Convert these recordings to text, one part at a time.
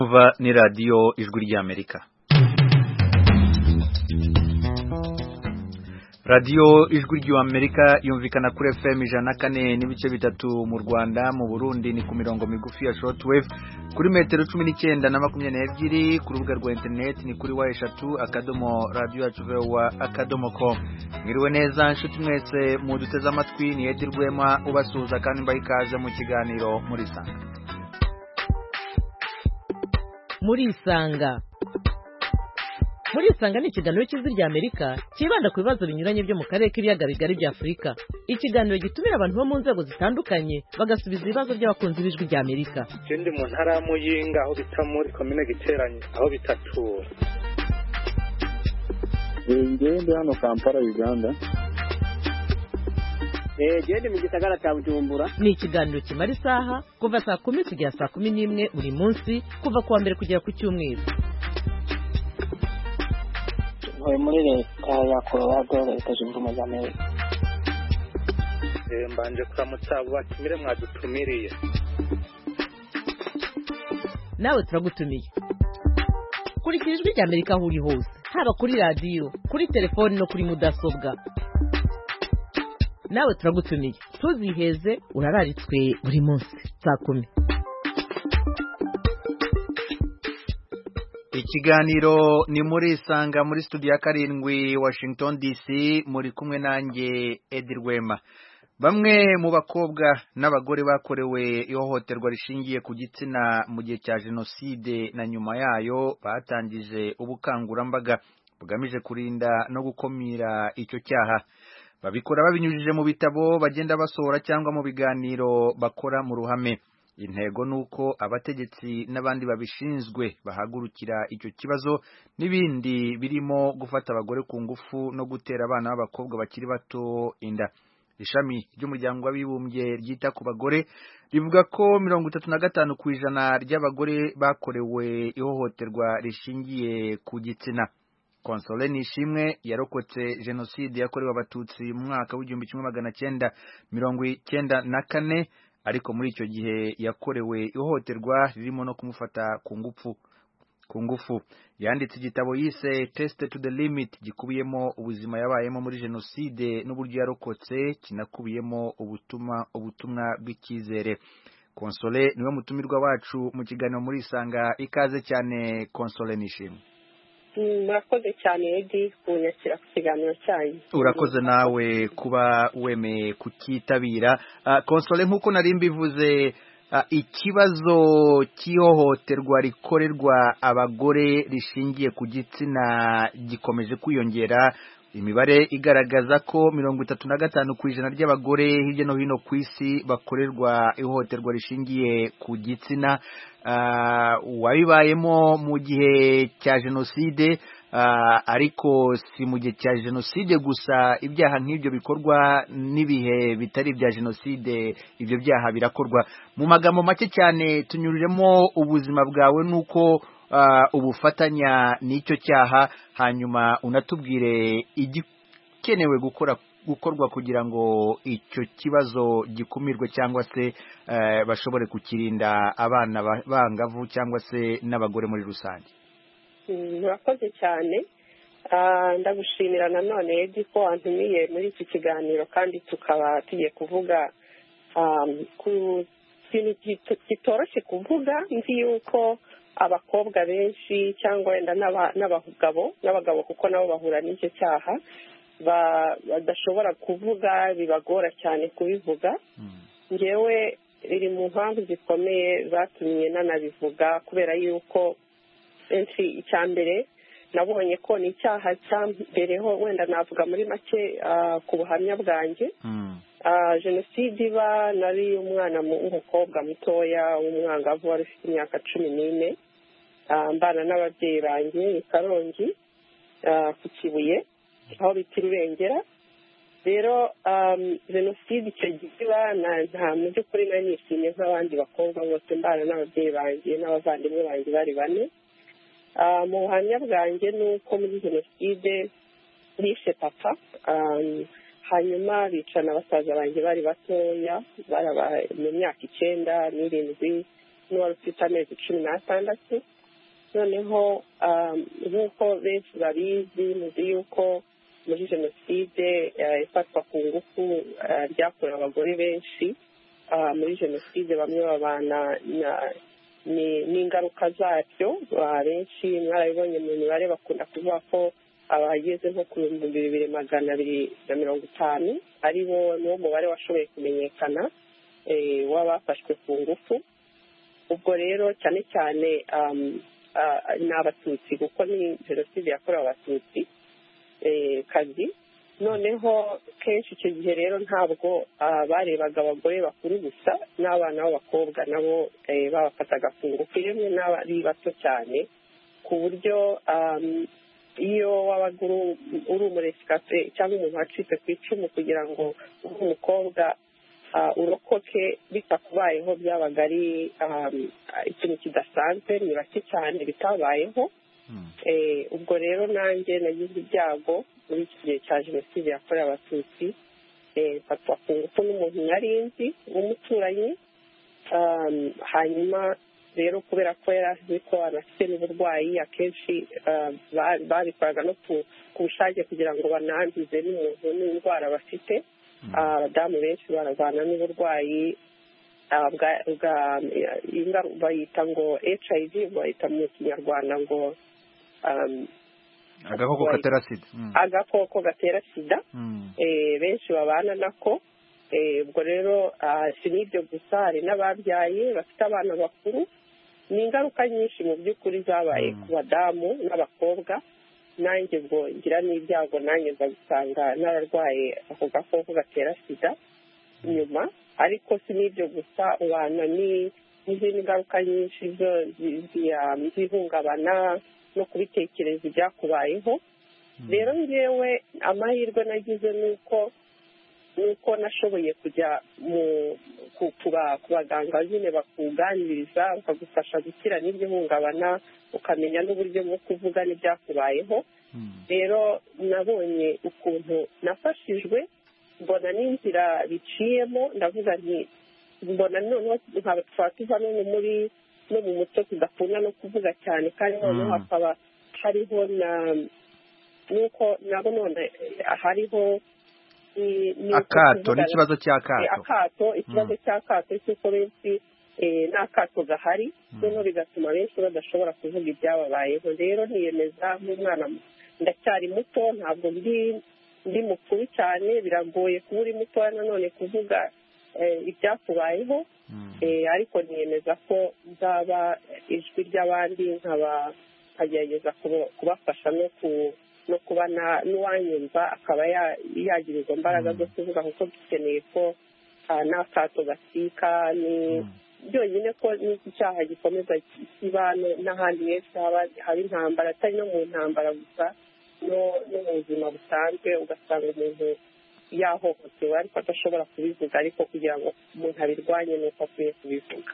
Kuva ni radio ijwi ry'Amerika. Radio ijwi ry'Amerika yumvikana kuri FM 104 n'ibice bitatu mu Rwanda, mu Burundi ni ku mirongo migufi ya shortwave kuri metero 19 na 22, ku rubuga rwa internet ni kuri wa3.radio@voa.com. Ngiriwe neza nshuti mwese mu duteze amatwi, ni Edi Rwema ubasuhuza kandi mbaye ikaze mu kiganiro muri Sanga. Muri Sanga ni ikiganiro cy'ijwi ry'Amerika kibanda ku bibazo binyuranye byo mu karere k'ibiyaga bigari bya Afurika. Ikiganiro gitumira abantu bo mu nzego zitandukanye bagasubiza ibibazo by'abakunzi b'ijwi ry'Amerika. Ndi mu ntara ya Muyinga aho bita muri komine Giteranye aho bitatura. Ngende hano Kampala Uganda. Gende mu gisagara cya Bujumbura. Ni ikiganiro kimara isaha kuva saa 10 kugera saa 11 buri munsi kuva kuwa mbere kugera ku cyumweru. Muri leta ya Colorado leta zunze ubumwe za Amerika. Mbanje kuramutsa abo batumire mwadutumiriye. Nawe turagutumiye. Kurikira ijwi ry'Amerika aho uri hose, haba kuri radio, kuri telefone no kuri mudasobwa. Nawe turagutumiye. Tuziheze urararitswe buri munsi saa 10. Ikiganiro ni muri Sanga muri studio ya 7 Washington DC, muri kumwe nanjye Edi Rwema. Bamwe mu bakobwa n'abagore bakorewe ihohoterwa rishingiye ku gitsina mu gihe cya jenoside na nyuma yayo batangije ubukangurambaga bugamije kurinda no gukomira icyo cyaha. Babikora babinyujije mu bitabo bagenda basohora cyangwa mu biganiro bakora mu ruhame. Intego nuko abategetsi n'abandi babishinzwe bahagurukira icyo kibazo n'ibindi birimo gufata abagore ku ngufu no gutera abana b'abakobwa bakiri bato inda. Ishami ry'umuryango w'abibumbye ryita ku bagore rivuga ko 35% ry'abagore bakorewe ihohoterwa rishingiye ku gitsina. Console Nishimwe yarokotse jenoside yakorewe abatutsi mu mwaka w'1994, ariko muri icyo gihe yakorewe ihohoterwa ririmo no kumufata ku ngufu. Yanditse igitabo yise Test to the Limit gikubiyemo ubuzima yabayemo muri jenoside n'uburyo yarokotse, kinakubiyemo ubutumwa bw'ikizere. Console niwe mutumirwa wacu mu kiganiro muri Sanga. Ikaze cyane Console Nishimwe. Murakoze cyane Edi kunyakira ku kiganiro cyanyu. Urakoze nawe kuba wemeye kukitabira. Console, nk'uko nari mbivuze, ikibazo cy'ihohoterwa rikorerwa abagore rishingiye ku gitsina gikomeje kwiyongera. Imibare igaragaza ko 35% ry'abagore hirya no hino ku isi bakorerwa ihohoterwa rishingiye ku gitsina. Wabibayemo mu gihe cya jenoside, ariko si mu gihe cya jenoside gusa. Ibyaha nk'ibyo bikorwa n'ibihe bitari ibya jenoside, ibyo byaha birakorwa. Mu magambo make cyane tunyuriremo ubuzima bwawe nuko ubufatanya n'icyo cyaha, hanyuma unatubwire igikenewe gukorwa kugira ngo icyo kibazo gikumirwe cyangwa se bashobore kukirinda abana bangavu cyangwa se n'abagore muri rusange. Murakoze cyane. Ndagushimira nanone Edi ko antumiye muri iki kiganiro, kandi tukaba tugiye kuvuga ku kintu kitoroshye kuvuga. Nzi yuko abakobwa benshi cyangwa wenda n'abagabo kuko nabo bahura n'icyo cyaha badashobora kuvuga, bibagora cyane kubivuga. Ngewe iri mu mpamvu zikomeye zatumye nanabivuga, kubera yuko icya mbere nabonye ko ni icyaha cyambereho. Wenda navuga muri make ku buhamya bwanjye. Jenoside iba nari umwana w'umukobwa mutoya w'umwangavu wari ufite imyaka 14, mbana n'ababyeyi banjye i Karongi ku Kibuye aho bita Rurengera. Rero jenoside icyo gihe nta mu by'ukuri nari nishimye nk'abandi bakobwa bose, mbana n'ababyeyi banjye n'abavandimwe banjye bari 4. Mu buhamya bwanjye ni uko muri jenoside bishe papa, hanyuma bicana basaza banjye bari batoya, mu myaka 9 n'irindwi n'uwari ufite amezi 16. noneho nk'uko benshi babizi muzi yuko muri jenoside ifatwa ku ngufu ryakorewe abagore benshi. Muri jenoside bamwe babana n'ingaruka zacyo. Benshi mwarabibonye mu mibare bakunda kuvuga ko abageze nko ku 2250 ari bo niwo mubare washoboye kumenyekana w'abafashwe ku ngufu. ubwo rero cyane cyane ni abatutsi kuko ni jenoside yakorewe abatutsi kazi. noneho kenshi icyo gihe rero ntabwo barebaga abagore bakuru gusa, n'abana b'abakobwa nabo babafataga ku ngufu, yemwe n'abari bato cyane, ku buryo iyo wabaga uri umuresikape cyangwa umuntu wacitse ku icumu kugira ngo ube umukobwa urokoke bitakubayeho byabaga ari ikintu kidasanzwe, ni bake cyane bitabayeho. ubwo rero nanjye nagize ibyago muri iki gihe cya jenoside yakorewe abatutsi, mfatwa ku ngufu n'umuntu nari nzi w'umuturanyi. hanyuma rero kubera ko yari azi ko anafite n'uburwayi, akenshi babikoraga no ku bushake kugira ngo bananduze n'umuntu n'indwara bafite. abadamu benshi baravana n'uburwayi bayita ngo HIV, bayita mu kinyarwanda ngo agakoko gatera sida. agakoko gatera sida. benshi babana nako. ubwo rero si n'ibyo gusa, hari n'ababyaye bafite abana bakuru. ni ingaruka nyinshi mu by'ukuri zabaye ku badamu n'abakobwa. nanjye ubwo ngira n'ibyago nanjye nza gusanga n'abarwaye ako gakoko gatera sida nyuma. ariko si n'ibyo gusa, ubana n'izindi ngaruka nyinshi zihungabana no kubitekereza ibyakubayeho. rero njyewe amahirwe nagize nuko nashoboye kujya ku baganga nyine bakuganiriza, bakagufasha gukira n'iryo hungabana, ukamenya n'uburyo bwo kuvuga n'ibyakubayeho. rero nabonye ukuntu nafashijwe, mbona n'inzira biciyemo, ndavuga nti mbona noneho twaba tuva no mu muco tudakunda no kuvuga cyane, kandi noneho hakaba hariho nuko nabo none hariho akato n'ikibazo cy'akato. ikibazo cy'akato cy'uko benshi n'akato gahari, noneho bigatuma benshi badashobora kuvuga ibyababayeho. rero niyemeza nk'umwana, ndacyari muto, ntabwo ndi mukuru cyane, biragoye kuba uri mutoya nanone kuvuga ibyakubayeho. ariko niyemeza ko nzaba ijwi ry'abandi, nkagerageza kubafasha no kuba n'uwanyumva akaba yagira izo mbaraga zo kuvuga, kuko dukeneye ko n'akato gasika. ni byonyine ko n'iki cyaha gikomeza kiba n'ahandi henshi haba intambara, atari no mu ntambara gusa, no mu buzima busanzwe ugasanga umuntu yahohotewe ariko adashobora kubivuga, ariko kugira ngo umuntu abirwanye nuko akwiye kubivuga.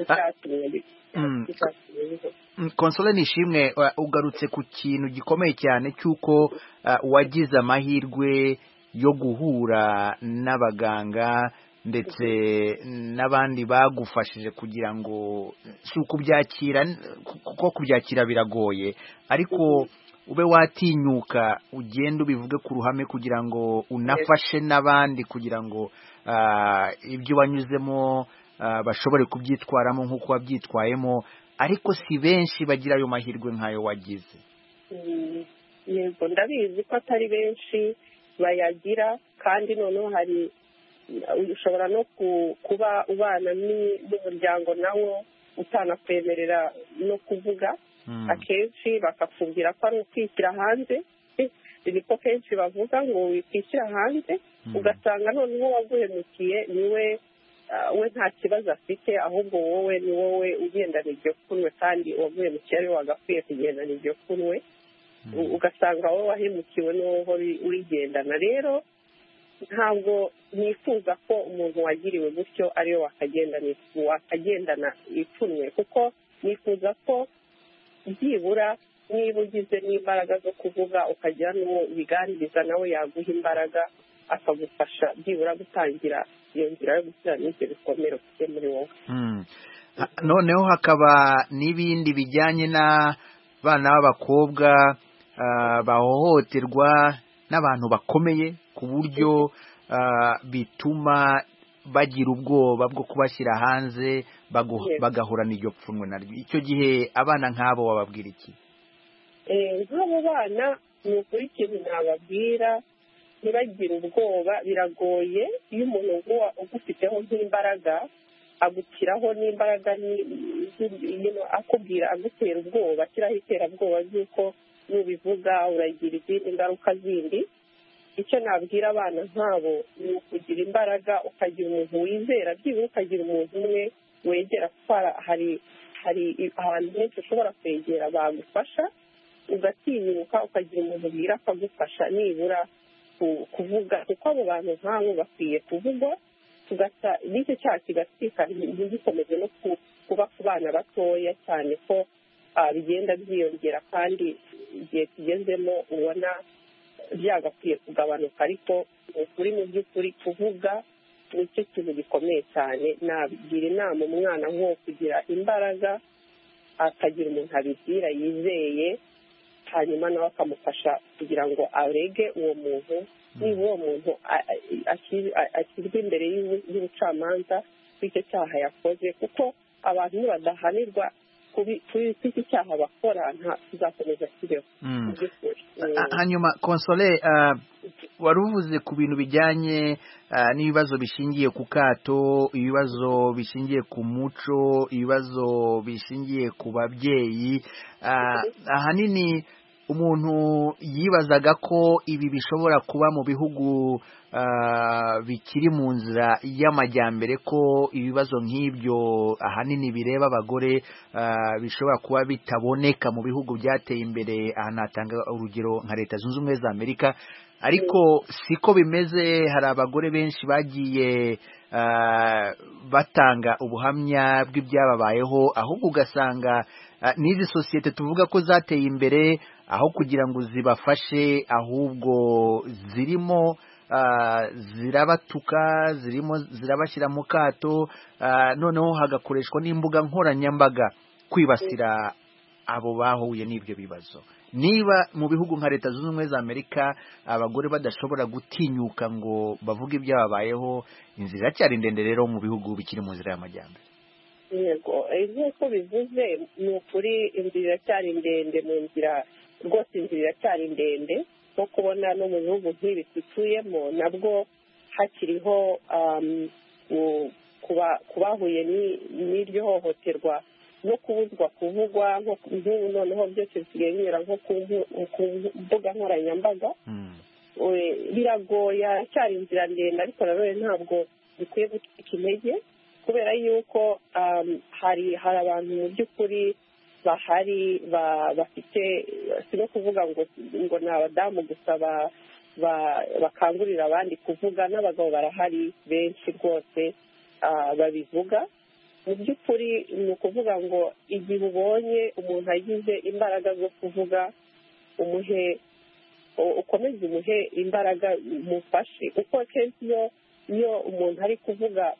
Console Nishimwe, ugarutse ku kintu gikomeye cyane cy'uko wagize amahirwe yo guhura n'abaganga ndetse n'abandi bagufashije kugira ngo si ukubyakira, kuko kubyakira biragoye, ariko ube watinyuka ugenda ubivuge ku ruhame kugira ngo unafashe n'abandi kugira ngo ibyo wanyuzemo bashobore kubyitwaramo nk'uko wabyitwayemo. ariko si benshi bagira ayo mahirwe nk'ayo wagize. yego ndabizi ko atari benshi bayagira, kandi noneho hari ushobora no kuba ubana n'umuryango nawo utanakwemerera no kuvuga. akenshi bakakubwira ko ari ukwishyira hanze, niko kenshi bavuga ngo wikwishyira hanze, ugasanga noneho waguhemukiye niwe we nta kibazo afite, ahubwo wowe ni wowe ugendana iryo kunwe, kandi uwaguhemukiye ari we wagakwiye kugendana iryo kunwe. ugasanga wowe wahemukiwe n'uwo urigendana. rero ntabwo nifuza ko umuntu wagiriwe gutyo ariwe wakagendana ipfunwe, kuko nifuza ko byibura niba ugize n'imbaraga zo kuvuga ukagira n'uwo ubiganiriza nawe yaguha imbaraga akagufasha byibura gutangira iyo nzira yo gukira n'ibyo bikomere ufite muri wowe. Noneho hakaba n'ibindi bijyanye n'abana b'abakobwa bahohoterwa n'abantu bakomeye ku buryo bituma bagira ubwoba bwo kubashyira hanze bagahura n'iryo pfunwe naryo. Icyo gihe abana nk'abo wababwira iki? Nk'abo bana ni ukuri ikintu nababwira, ntibagire ubwoba. Biragoye iyo umuntu ugufiteho nk'imbaraga agukiraho n'imbaraga akubwira agutera ubwoba, ashyiraho iterabwoba ry'uko nubivuga uragira izindi ngaruka zindi. Icyo nabwira abana nk'abo ni ukugira imbaraga, ukagira umuntu wizera, byibura ukagira umuntu umwe wegera, kuko hari ahantu henshi ushobora kwegera bagufasha, ugatinyuka ukagira umuntu ubwira akagufasha nibura kuvuga, kuko abo bantu nk'abo bakwiye kuvugwa, n'icyo cyaha kigatwika ntigikomeze no kuba ku bana batoya, cyane ko bigenda byiyongera kandi igihe tugezemo ubona byagakwiye kugabanuka. Ariko ukuri mu by'ukuri kuvuga nicyo kintu gikomeye cyane. Nagira inama umwana nko kugira imbaraga, akagira umuntu abibwira yizeye, hanyuma nawe akamufasha kugira ngo arege uwo muntu. Niba uwo muntu ashyirwa imbere y'ubucamanza bw'icyo cyaha yakoze, kuko abantu nibadahanirwa kuri iki cyaha bakora tuzakomeza kibeho. Hanyuma Console, wari uvuze ku bintu bijyanye n'ibibazo bishingiye ku kato, ibibazo bishingiye ku muco, ibibazo bishingiye ku babyeyi. Ahanini umuntu yibazaga ko ibi bishobora kuba mu bihugu bikiri mu nzira y'amajyambere, ko ibibazo nk'ibyo ahanini bireba abagore bishobora kuba bitaboneka mu bihugu byateye imbere. Aha natanga urugero nka Leta Zunze Ubumwe za Amerika, ariko siko bimeze. Hari abagore benshi bagiye batanga ubuhamya bw'ibyababayeho, ahubwo ugasanga n'izi sosiyete tuvuga ko zateye imbere, aho kugira ngo zibafashe ahubwo zirimo zirabatuka, zirimo zirabashyira mu kato, noneho hagakoreshwa n'imbuga nkoranyambaga kwibasira abo bahuye n'ibyo bibazo. Niba mu bihugu nka Leta Zunze Ubumwe za Amerika abagore badashobora gutinyuka ngo bavuge ibyababayeho, inzira iracyari ndende rero mu bihugu bikiri mu nzira y'amajyambere. Yego, nk'uko bivuze ni ukuri inzira iracyari ndende, mu nzira rwose inzira iracyari ndende. nko kubona no mu bihugu nk'ibi dutuyemo nabwo hakiriho kubahuye n'iryo hohoterwa no kubuzwa kuvugwa nk'ubu noneho byose bisigaye binyura nko ku mbuga nkoranyambaga. Biragoye, cyari inzira ndende, ariko nanone ntabwo bikwiye gucika intege, kubera yuko hari abantu mu by'ukuri bahari bafite, si no kuvuga ngo ni abadamu gusa bakangurira abandi kuvuga, n'abagabo barahari benshi rwose babivuga. Mu by'ukuri ni ukuvuga ngo igihe ubonye umuntu agize imbaraga zo kuvuga, ukomeze umuhe imbaraga, mufashe, kuko kenshi iyo umuntu ari kuvuga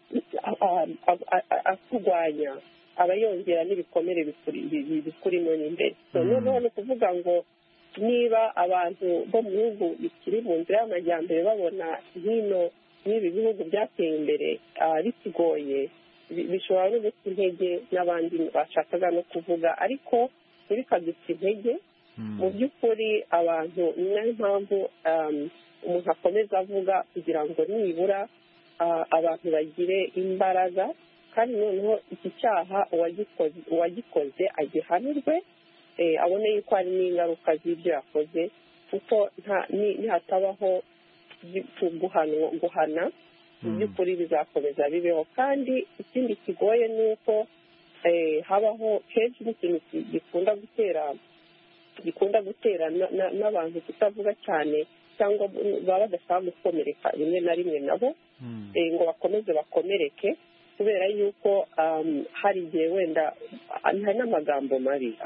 akurwanya aba yongera n'ibikomere bikurimo n'imbere. noneho ni ukuvuga ngo niba abantu bo mu bihugu bikiri mu nzira y'amajyambere babona hino n'ibi bihugu byateye imbere bikigoye, bishobora no guca intege n'abandi bashakaga no kuvuga, ariko ntibikaduca intege. Mu by'ukuri abantu, ni nayo mpamvu umuntu akomeza avuga, kugira ngo nibura abantu bagire imbaraga, kandi noneho iki cyaha uwagikoze agihanirwe, abone yuko hari n'ingaruka z'ibyo yakoze, kuko nihatabaho guhana, mu by'ukuri bizakomeza bibeho. kandi ikindi kigoye ni uko habaho kenshi n'ikintu gikunda gutera n'abantu kutavuga cyane, cyangwa baba badashaka gukomereka rimwe na rimwe nabo, ngo bakomeze bakomereke, kubera yuko hari igihe wenda hari n'amagambo mabi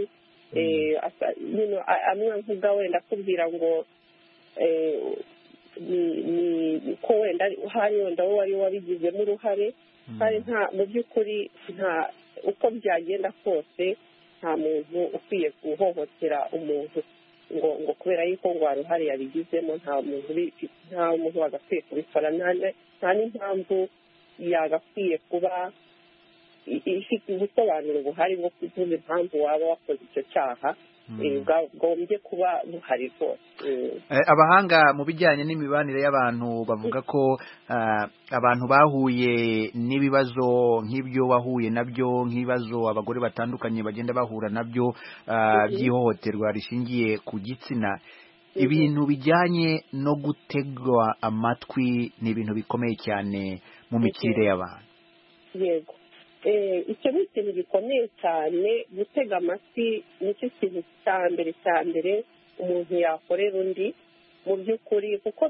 amwe avuga, wenda akubwira ngo ni ko wenda hari wenda wowe wari wabigizemo uruhare kandi mu by'ukuri uko byagenda kose nta muntu ukwiye guhohotera umuntu ngo kubera yuko ngo uruhare yabigizemo nta muntu wagakwiye kubikora nta n'impamvu yagakwiye kuba ifite ubusobanuro buhari bwo kuvuga impamvu waba wakoze icyo cyaha bwagombye kuba buhari rwose. Abahanga mu bijyanye n'imibanire y'abantu bavuga ko abantu bahuye n'ibibazo nk'ibyo wahuye nabyo, nk'ibibazo abagore batandukanye bagenda bahura nabyo by'ihohoterwa rishingiye ku gitsina, ibintu bijyanye no gutegwa amatwi ni ibintu bikomeye cyane mu mikirire y'abantu. Yego, icyo ni ikintu gikomeye cyane. Gutega amatwi nicyo kintu cya mbere umuntu yakorera undi mu by'ukuri, kuko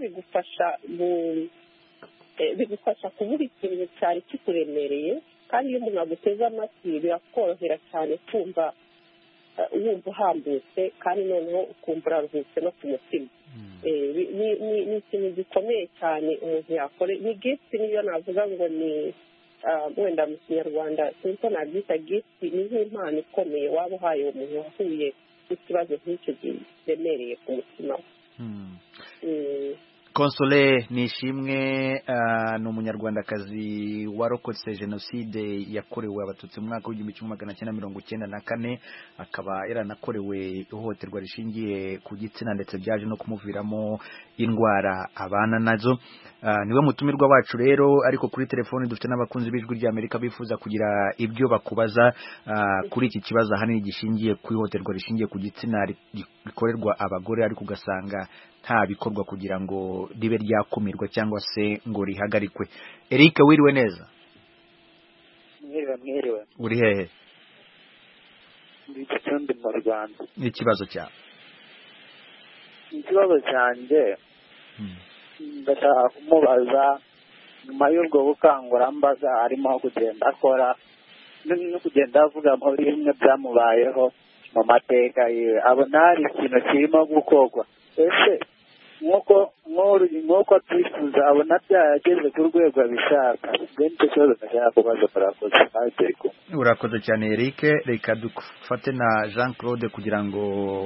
bigufasha kuvuga ikintu cyari kikuremereye, kandi iyo umuntu aguteze amatwi birakorohera cyane kumva wumva uhambutse kandi noneho ukumva uraruhutse no ku mutima. Ni ikintu gikomeye cyane umuntu yakora. Ni gift, niyo navuga ngo ni wenda mu kinyarwanda sinzi ko nabyita gift, ni nk'impano ikomeye waba uhaye uwo muntu wahuye n'ikibazo nk'icyo giremereye ku mutima. Console Nishimwe ni umunyarwandakazi warokotse jenoside yakorewe abatutsi mu mwaka w'igihumbi kimwe magana cyenda mirongo icyenda na kane, akaba yaranakorewe ihohoterwa rishingiye ku gitsina ndetse byaje no kumuviramo indwara abana nazo. Niwe mutumirwa wacu rero, ariko kuri telefoni dufite n'abakunzi b'ijwi ry'Amerika bifuza kugira ibyo bakubaza kuri iki kibazo ahanini gishingiye ku ihohoterwa rishingiye ku gitsina rikorerwa abagore, ariko ugasanga nta bikorwa kugira ngo ribe ryakumirwa cyangwa se ngo rihagarikwe. Eric, wiriwe neza? Mwiriwe. Uri hehe? Ndi Gicumbi mu Rwanda. Ikibazo cyawe? Ikibazo cyanjye ndashaka kumubaza, nyuma y'ubwo bukangurambaga arimo kugenda akora no kugenda avuga muri bimwe byamubayeho mu mateka yiwe, abona hari ikintu kirimo gukorwa. Ese nk'uko twifuza abona byarageze ku rwego abishaka? Nicyo kibazo ndashaka kubaza. Urakoze cyane Eric. Reka dufate na Jean Claude kugira ngo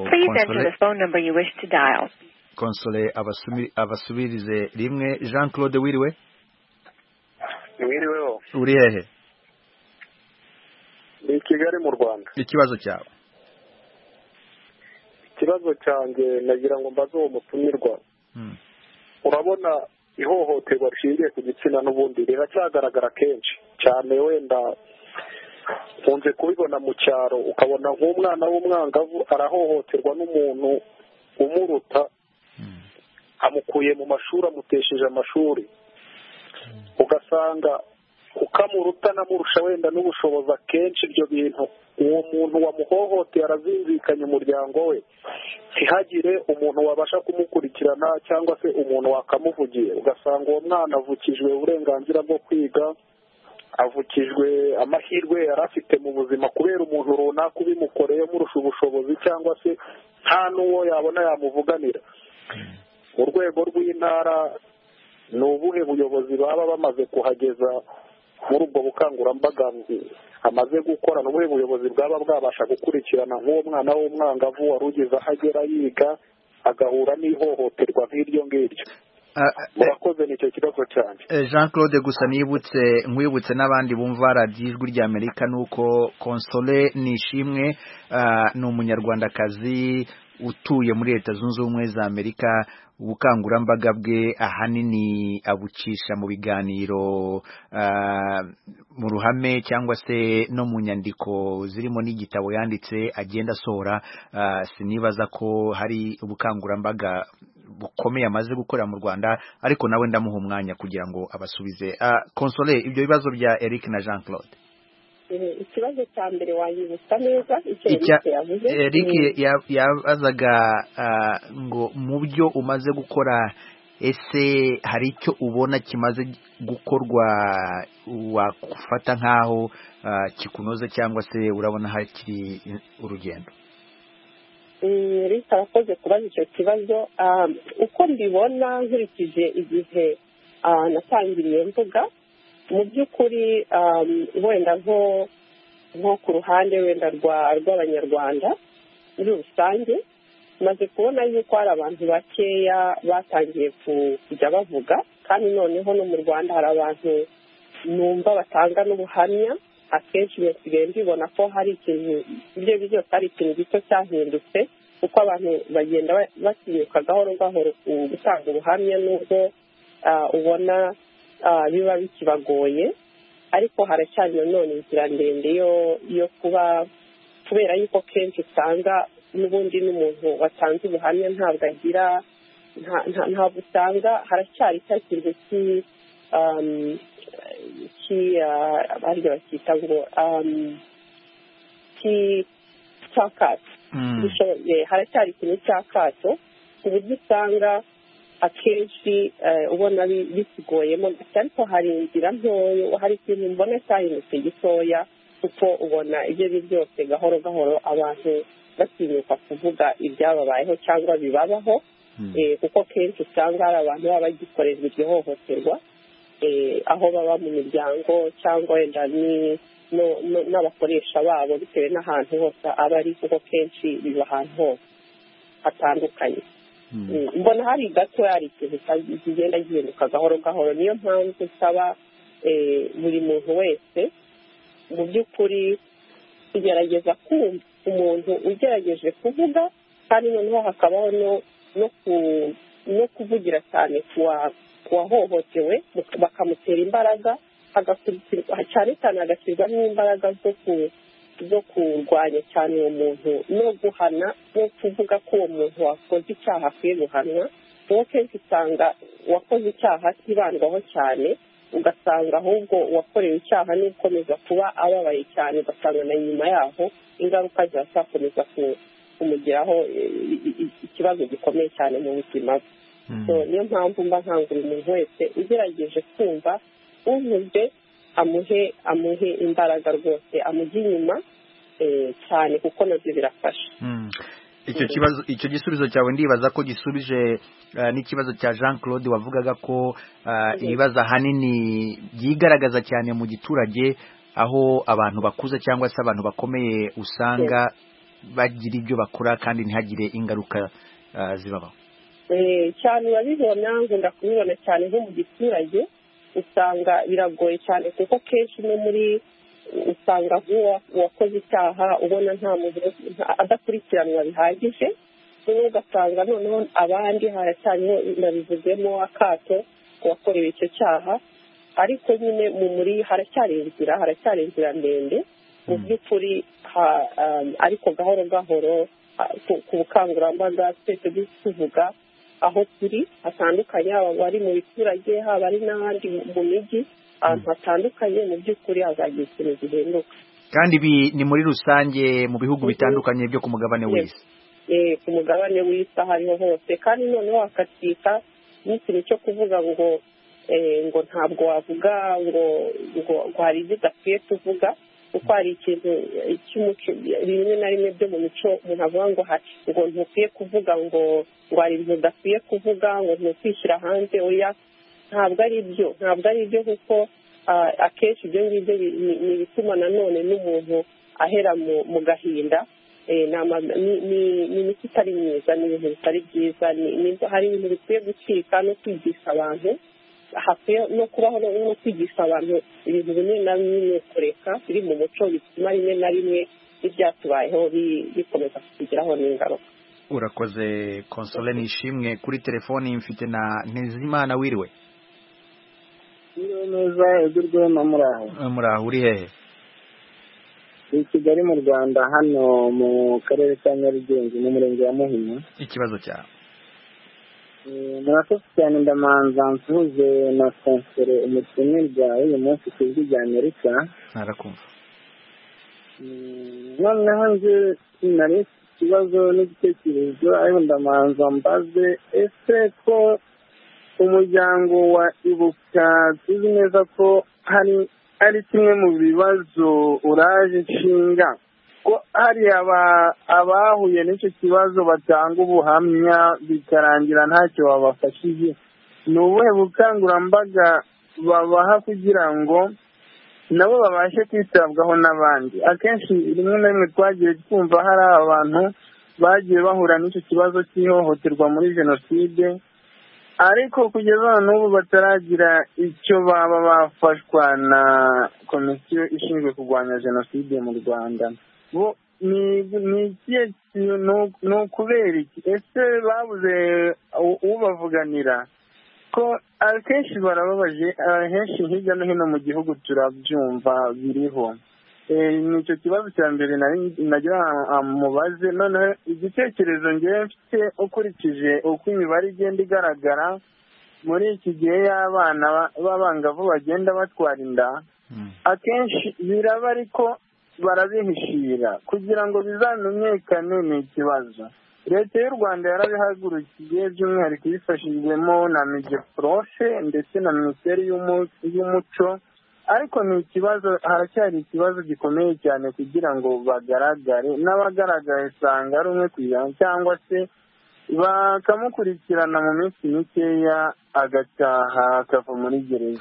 Console abasubirize rimwe. Jean Claude, wiriwe? Wiriweho. Uri hehe? Ni Kigali mu Rwanda. Ikibazo cyawe? Ikibazo cyanjye nagira ngo mbaze uwo mutumirwa. Urabona ihohoterwa rishingiye ku gitsina n'ubundi riracyagaragara kenshi cyane, wenda nkunze kubibona mu cyaro, ukabona nk'umwana w'umwangavu arahohoterwa n'umuntu umuruta, amukuye mu mashuri, amutesheje amashuri, ugasanga ukamuruta namurusha wenda n'ubushobozi. Akenshi ibyo bintu uwo muntu wamuhohoteye arazinzikanya umuryango we, ntihagire umuntu wabasha kumukurikirana cyangwa se umuntu wakamuvugiye. Ugasanga uwo mwana avukijwe uburenganzira bwo kwiga, avukijwe amahirwe yari afite mu buzima kubera umuntu runaka ubimukoreye murusha ubushobozi, cyangwa se nta n'uwo yabona yamuvuganira. Mu rwego rw'intara, ni ubuhe buyobozi baba bamaze kuhageza muri ubwo bukangurambaga amaze gukora? Ni ubuhe buyobozi bwaba bwabasha gukurikirana nk'uwo mwana w'umwangavu wari ugeze aho agera yiga agahura n'ihohoterwa nk'iryo ngiryo? Murakoze, nicyo kibazo cyane. Jean Claude, gusa nkwibutse n'abandi bumva radiyo ijwi ry'Amerika nuko Console Nishimwe ni umunyarwandakazi utuye muri Leta Zunze Ubumwe za Amerika. Ubukangurambaga bwe ahanini abucisha mu biganiro mu ruhame cyangwa se no mu nyandiko zirimo n'igitabo yanditse agenda asohora. Sinibaza ko hari ubukangurambaga bukomeye amaze gukorera mu Rwanda, ariko nawe ndamuha umwanya kugira ngo abasubize. Console, ibyo bibazo bya Eric na Jean Claude? Ikibazo cya mbere wanyibutsa neza Eric yabazaga ngo mu byo umaze gukora, ese hari icyo ubona kimaze gukorwa wafata nk'aho kikunoze cyangwa se urabona hakiri urugendo? Rita arakoze kubaza icyo kibazo. Uko mbibona nkurikije igihe natangiriye mvuga, mu by'ukuri wenda nko ku ruhande wenda rw'abanyarwanda muri rusange, maze kubona yuko hari abantu bakeya batangiye kujya bavuga, kandi noneho no mu Rwanda hari abantu numva batanga n'ubuhamya. Akenshi basigaye mbibona ko hari ikintu, ibyo byose ari ikintu gito cyahindutse, kuko abantu bagenda batinyuka gahoro gahoro gutanga ubuhamya, nubwo ubona biba bikibagoye, ariko haracyari nanone inzira ndende yo kuba, kubera yuko kenshi usanga n'ubundi n'umuntu watanze ubuhamya ntabwo agira, ntabwo usanga haracyari cya kintu barya bakita ngo cy'akato. Haracyari ikintu cy'akato ku buryo usanga akenshi ubona bisigoyemo, ariko hari inzira ntoya, hari ikintu mbona cyahindutse gitoya, kuko ubona ibyo ari byose gahoro gahoro abantu batinyuka kuvuga ibyababayeho cyangwa bibabaho, kuko kenshi usanga hari abantu baba bagikorerwa iryo hohoterwa aho baba mu miryango cyangwa wenda n'abakoresha babo, bitewe n'ahantu hose aba ari, kuko kenshi biba ahantu hose hatandukanye. Mbona hari gato hari ikintu kigenda gihinduka gahoro gahoro. Niyo mpamvu usaba buri muntu wese mu by'ukuri kugerageza kumva umuntu ugerageje kuvuga, kandi noneho hakabaho no kuvugira cyane ku wahohotewe, bakamutera imbaraga, cyane cyane agashyirwa n'imbaraga zo kurwanya cyane uwo muntu, no guhana, no kuvuga ko uwo muntu wakoze icyaha akwiye guhanwa. Kuko kenshi usanga uwakoze icyaha atibandwaho cyane, ugasanga ahubwo uwakorewe icyaha n'ukomeza kuba ababaye cyane, ugasanga na nyuma yaho ingaruka zirakomeza kumugiraho ikibazo gikomeye cyane mu buzima bwe. Niyo mpamvu mba nkangurira umuntu wese ugerageje kumva uvuze amuhe imbaraga rwose, amujye inyuma cyane, kuko nabyo birafasha. Icyo gisubizo cyawe ndibaza ko gisubije n'ikibazo cya Jean Claude wavugaga ko ibibazo ahanini byigaragaza cyane mu giturage, aho abantu bakuze cyangwa se abantu bakomeye usanga bagira ibyo bakora kandi ntihagire ingaruka zibabaho cyane. Urabibona, nkunda kubibona cyane nko mu giturage, usanga biragoye cyane, kuko kenshi no muri usanga uwakoze icyaha ubona nta muntu adakurikiranwa bihagije, noneho ugasanga noneho abandi haracyariho, nabivuzemo akato ku wakorewe icyo cyaha, ariko nyine haracyari inzira ndende mu by'ukuri, ariko gahoro gahoro ku bukangurambaga twese tuvuga aho turi hatandukanye, haba bari mu biturage, haba ari n'ahandi mu mijyi, ahantu hatandukanye, mu by'ukuri hazagira ikintu gihinduka. Kandi ibi ni muri rusange mu bihugu bitandukanye byo ku mugabane w'isi. Ku mugabane w'isi aho ariho hose, kandi noneho hakatwika n'ikintu cyo kuvuga ngo ntabwo wavuga ngo hari ibyo udakwiye kuvuga, kuko hari ikintu cy'umuco rimwe na rimwe byo mu mico umuntu avuga ngo ntukwiye kuvuga ngo hari ibintu udakwiye kuvuga, ngo ntukwishyira hanze. Oya, ntabwo ari byo kuko akenshi ibyo ngibyo ni ibituma nanone n'umuntu ahera mu gahinda. Ni imiti itari myiza, ni ibintu bitari byiza. Hari ibintu bikwiye gucika no kwigisha abantu, hakwiye no kubaho no kwigisha abantu ibintu bimwe na bimwe kureka biri mu muco, bituma rimwe na rimwe ibyatubayeho bikomeza kutugiraho n'ingaruka. Urakoze Console Nishimwe. Kuri telefoni mfite na Ntezimana. Wiriwe? neza Edurwema. Muraho, uri hehe? I Kigali mu Rwanda, hano mu karere ka Nyarugenge mu murenge wa Muhima. Ikibazo cyawe? Murakoze cyane. Ndamanza nsuhuze na Console umutumirwa uyu munsi ku ijwi rya Amerika. Narakumva. Noneho nje nari ikibazo n'igitekerezo, ariko ndamanza mbaze, ese ko umuryango wa Ibuka tuzi neza ko ari kimwe mu bibazo uraje inshinga ko hari abahuye n'icyo kibazo batanga ubuhamya bikarangira ntacyo babafashije, ni ubuhe bukangurambaga babaha kugira ngo nabo babashe kwitabwaho n'abandi? Akenshi rimwe na rimwe twagiye twumva hari abantu bagiye bahura n'icyo kibazo cy'ihohoterwa muri jenoside, ariko kugeza n'ubu bataragira icyo baba bafashwa na komisiyo ishinzwe kurwanya jenoside mu Rwanda. Ni ukubera iki? Ese babuze ubavuganira? Ko akenshi barababaje, ahenshi hirya no hino mu gihugu turabyumva biriho. Ni icyo kibazo cya mbere nagira mubaze. Noneho igitekerezo ngewe mfite ukurikije uko imibare igenda igaragara muri iki gihe y'abana b'abangavu bagenda batwara inda, akenshi biraba ariko barabihishira kugira ngo bizamenyekane. Ni ikibazo leta y'u Rwanda yarabihagurukiye, by'umwihariko ibifashijwemo na Migeprofe ndetse na Minisiteri y'Umuco, ariko ni ikibazo, haracyari ikibazo gikomeye cyane kugira ngo bagaragare. N'abagaragaye usanga ari umwe ku ijana, cyangwa se bakamukurikirana mu minsi mikeya agataha akava muri gereza.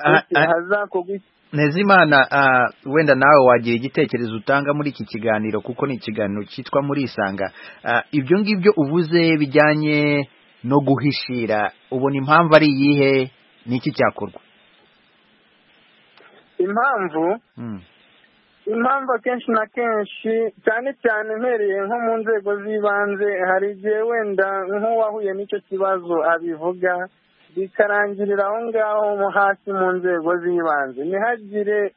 Ntezimana, wenda nawe wagira igitekerezo utanga muri iki kiganiro, kuko ni ikiganiro cyitwa Murisanga. Ibyo ngibyo uvuze bijyanye no guhishira, ubona impamvu ari iyihe? Ni iki cyakorwa? Impamvu akenshi na kenshi, cyane cyane mpereye nko mu nzego z'ibanze, hari igihe wenda nk'uwahuye n'icyo kibazo abivuga bikarangirira aho ngaho hasi mu nzego z'ibanze, ntihagire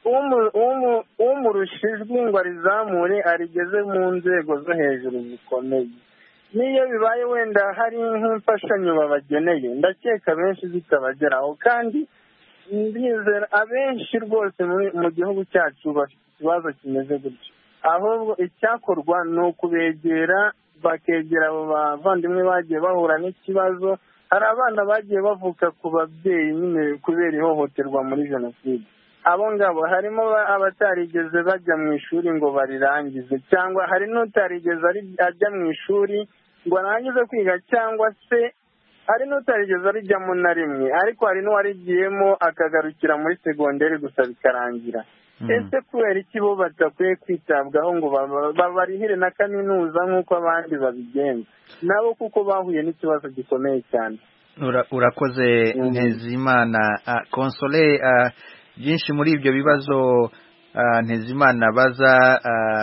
umurusha ijwi ngo arizamure arigeze mu nzego zo hejuru zikomeye. N'iyo bibaye wenda hari nk'imfashanyo babageneye, ndakeka benshi zitabageraho, kandi ndizera abenshi rwose mu gihugu cyacu bafite ikibazo kimeze gutyo. Ahubwo icyakorwa ni ukubegera, bakegera abo bavandimwe bagiye bahura n'ikibazo. Hari abana bagiye bavuka ku babyeyi nyine kubera ihohoterwa muri jenoside. Abo ngabo harimo abatarigeze bajya mu ishuri ngo barirangize, cyangwa hari n'utarigeze ajya mu ishuri ngo arangize kwiga, cyangwa se hari n'utarigeze arijyamo na rimwe, ariko hari n'uwarigiyemo akagarukira muri segonderi gusa bikarangira. Ese kubera iki bo badakwiye kwitabwaho ngo babarihire na kaminuza nk'uko abandi babigenza nabo, kuko bahuye n'ikibazo gikomeye cyane? Urakoze Ntezimana. Console, byinshi muri ibyo bibazo Ntezimana baza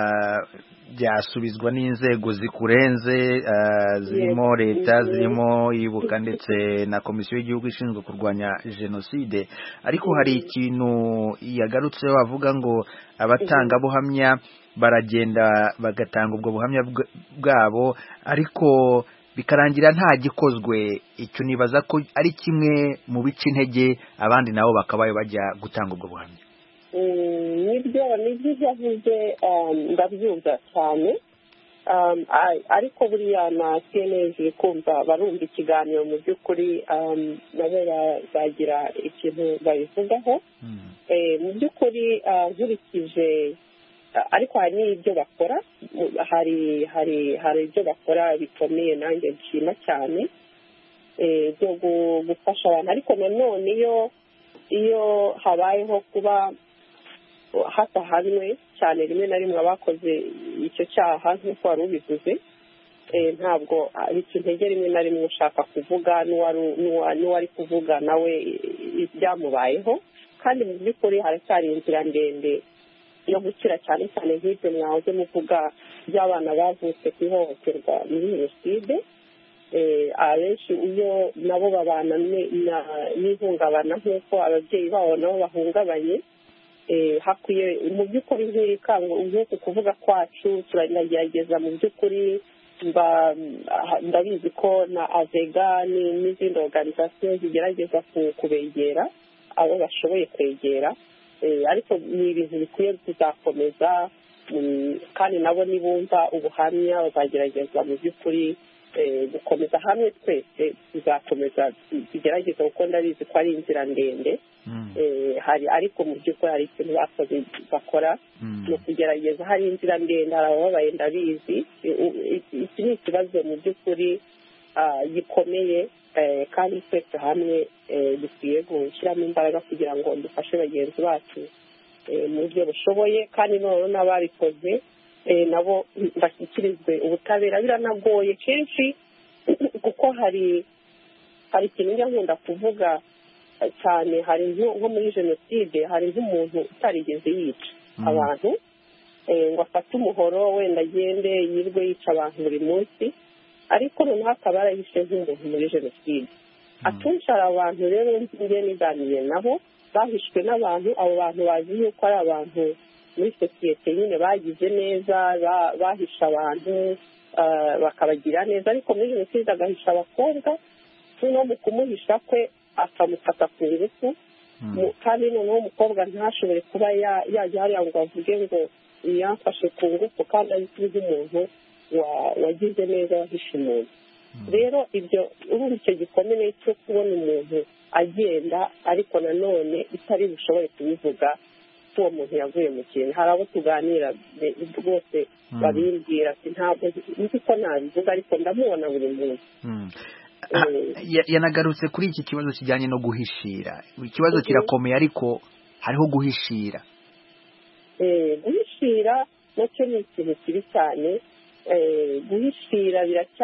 byasubizwa n'inzego zikurenze, zirimo leta, zirimo Ibuka ndetse na komisiyo y'igihugu ishinzwe kurwanya jenoside. Ariko hari ikintu yagarutseho avuga ngo abatangabuhamya baragenda bagatanga ubwo buhamya bwabo, ariko bikarangira nta gikozwe. Icyo nibaza ko ari kimwe mu bica intege abandi nabo bakabaye bajya gutanga ubwo buhamya. nibyo yavuze, ndabyumva cyane, ariko buriya na CNN kumva barumva ikiganiro mu by'ukuri nabo bagira ikintu babivugaho. Mu by'ukuri nkurikije, ariko hari n'ibyo bakora, hari ibyo bakora bikomeye nanjye nshima cyane byo gufasha abantu. Ariko nanone iyo habayeho kuba hatahanwe cyane rimwe na rimwe abakoze icyo cyaha nk'uko wari ubivuze, ntabwo bica intege rimwe na rimwe ushaka kuvuga n'uwari kuvuga nawe ibyamubayeho. Kandi mu by'ukuri haracyari inzira ndende yo gukira, cyane cyane nk'ibyo mwahoze muvuga by'abana bavutse ku ihohoterwa muri jenoside. Abenshi iyo nabo babana n'ihungabana nk'uko ababyeyi babo nabo bahungabanye, hakwiye mu by'ukuri nk'uku kuvuga kwacu turagerageza mu by'ukuri. Ndabizi ko na Avega n'izindi organization zigerageza kubegera abo bashoboye kwegera, ariko ni ibintu bikwiye kuzakomeza, kandi nabo nibumva ubuhamya bazagerageza mu by'ukuri gukomeza hamwe twese tuzakomeza tugerageza kuko ndabizi ko ari inzira ndende hari ariko mu by'ukuri hari ikintu bakoze bakora no kugerageza hari inzira ndende hari ababaye ndabizi iki ni ikibazo mu by'ukuri gikomeye kandi twese hamwe dukwiye gushyiramo imbaraga kugira ngo dufashe bagenzi bacu mu buryo bushoboye kandi noneho n'ababikoze nabo bashyikirizwe ubutabera. Biranagoye kenshi kuko hari ikintu njya nkunda kuvuga cyane, hari nko muri jenoside hari nk'umuntu utarigeze yica abantu ngo afate umuhoro wenda agende yirwe yica abantu buri munsi, ariko noneho akaba yarahishe nk'umuntu muri jenoside. akenshi hari abantu rero njye niganiriye nabo bahishwe n'abantu, abo bantu bazi yuko ari abantu muri sosiyete nyine bagize neza, bahisha abantu bakabagira neza, ariko muri jenoside agahisha abakobwa, no mu kumuhisha kwe akamufata ku ngufu, kandi noneho umukobwa ntashobore kuba yajya hariya ngo avuge ngo yamfashe ku ngufu kandi azi nk'umuntu wagize neza wahishe umuntu. rero ibyo urumva icyo gikomeye cyo kubona umuntu agenda ariko nanone itari bushobore kubivuga ko uwo muntu yavuye mu kintu. Hari abo tuganira rwose babimbwira ati ntabwo nzi ko nabivuga ariko ndamubona buri munsi. Yanagarutse kuri iki kibazo kijyanye no guhishira. Ikibazo kirakomeye ariko hariho guhishira. Guhishira nacyo ni ikintu kibi cyane. Guhishira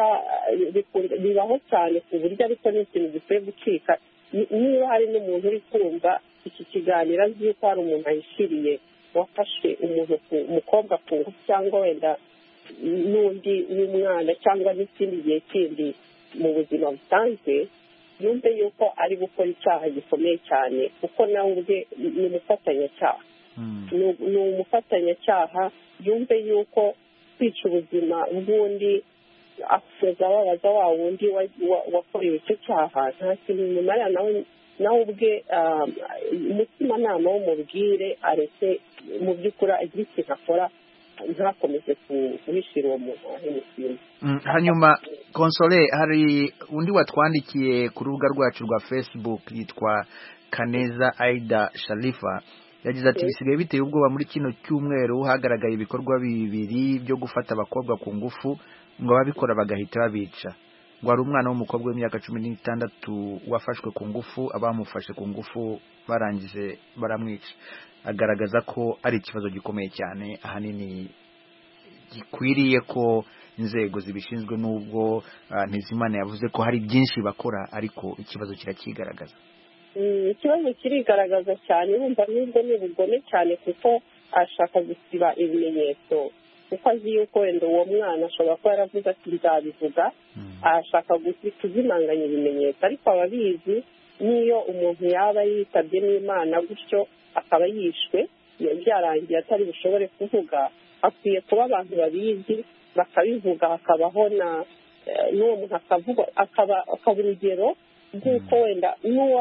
bibaho cyane ku buryo ariko ni ikintu gikwiye gucika. Niba hari n'umuntu uri kumva iki kiganiro azi yuko hari umuntu ahishiriye wafashe umukobwa ku ngufu cyangwa wenda n'undi n'umwana cyangwa n'ikindi gihe kindi mu buzima busanzwe, yumve yuko ari gukora icyaha gikomeye cyane kuko nawe ubwe ni umufatanyacyaha. Ni umufatanyacyaha, yumve yuko kwica ubuzima bw'undi akomeza ababaza wa wundi wakorewe icyo cyaha nta kintu bimumarira. nawe ubwe umutimanama w'umubwire aretse mu by'ukuri agira ikintu akora, ntakomeze guhishira uwo muntu wahemukiye. Hanyuma Console, hari undi watwandikiye ku rubuga rwacu rwa Facebook yitwa Kaneza Aida Sharifa, yagize ati bisigaye biteye ubwoba muri kino cyumweru hagaragaye ibikorwa bibiri byo gufata abakobwa ku ngufu ngo ababikora bagahita babica. Ngo ari umwana w'umukobwa w'imyaka 16 wafashwe ku ngufu, abamufashe ku ngufu barangije baramwica. Agaragaza ko ari ikibazo gikomeye cyane, ahanini gikwiriye ko inzego zibishinzwe n'ubwo Ntizimana yavuze ko hari byinshi bakora ariko ikibazo kirakigaragaza. Ikibazo kirigaragaza cyane, urumva n'ubwo ni ubugome cyane kuko ashaka gusiba ibimenyetso, kuko azi yuko wenda uwo mwana ashobora kuba yaravuze ati nzabivuga, ashaka kuzimanganya ibimenyetso. Ariko ababizi niyo umuntu yaba yitabye n'Imana gutyo akaba yishwe byarangiye atari bushobore kuvuga, akwiye kuba abantu babizi bakabivuga, hakabaho n'uwo muntu akaba urugero nk'uko wenda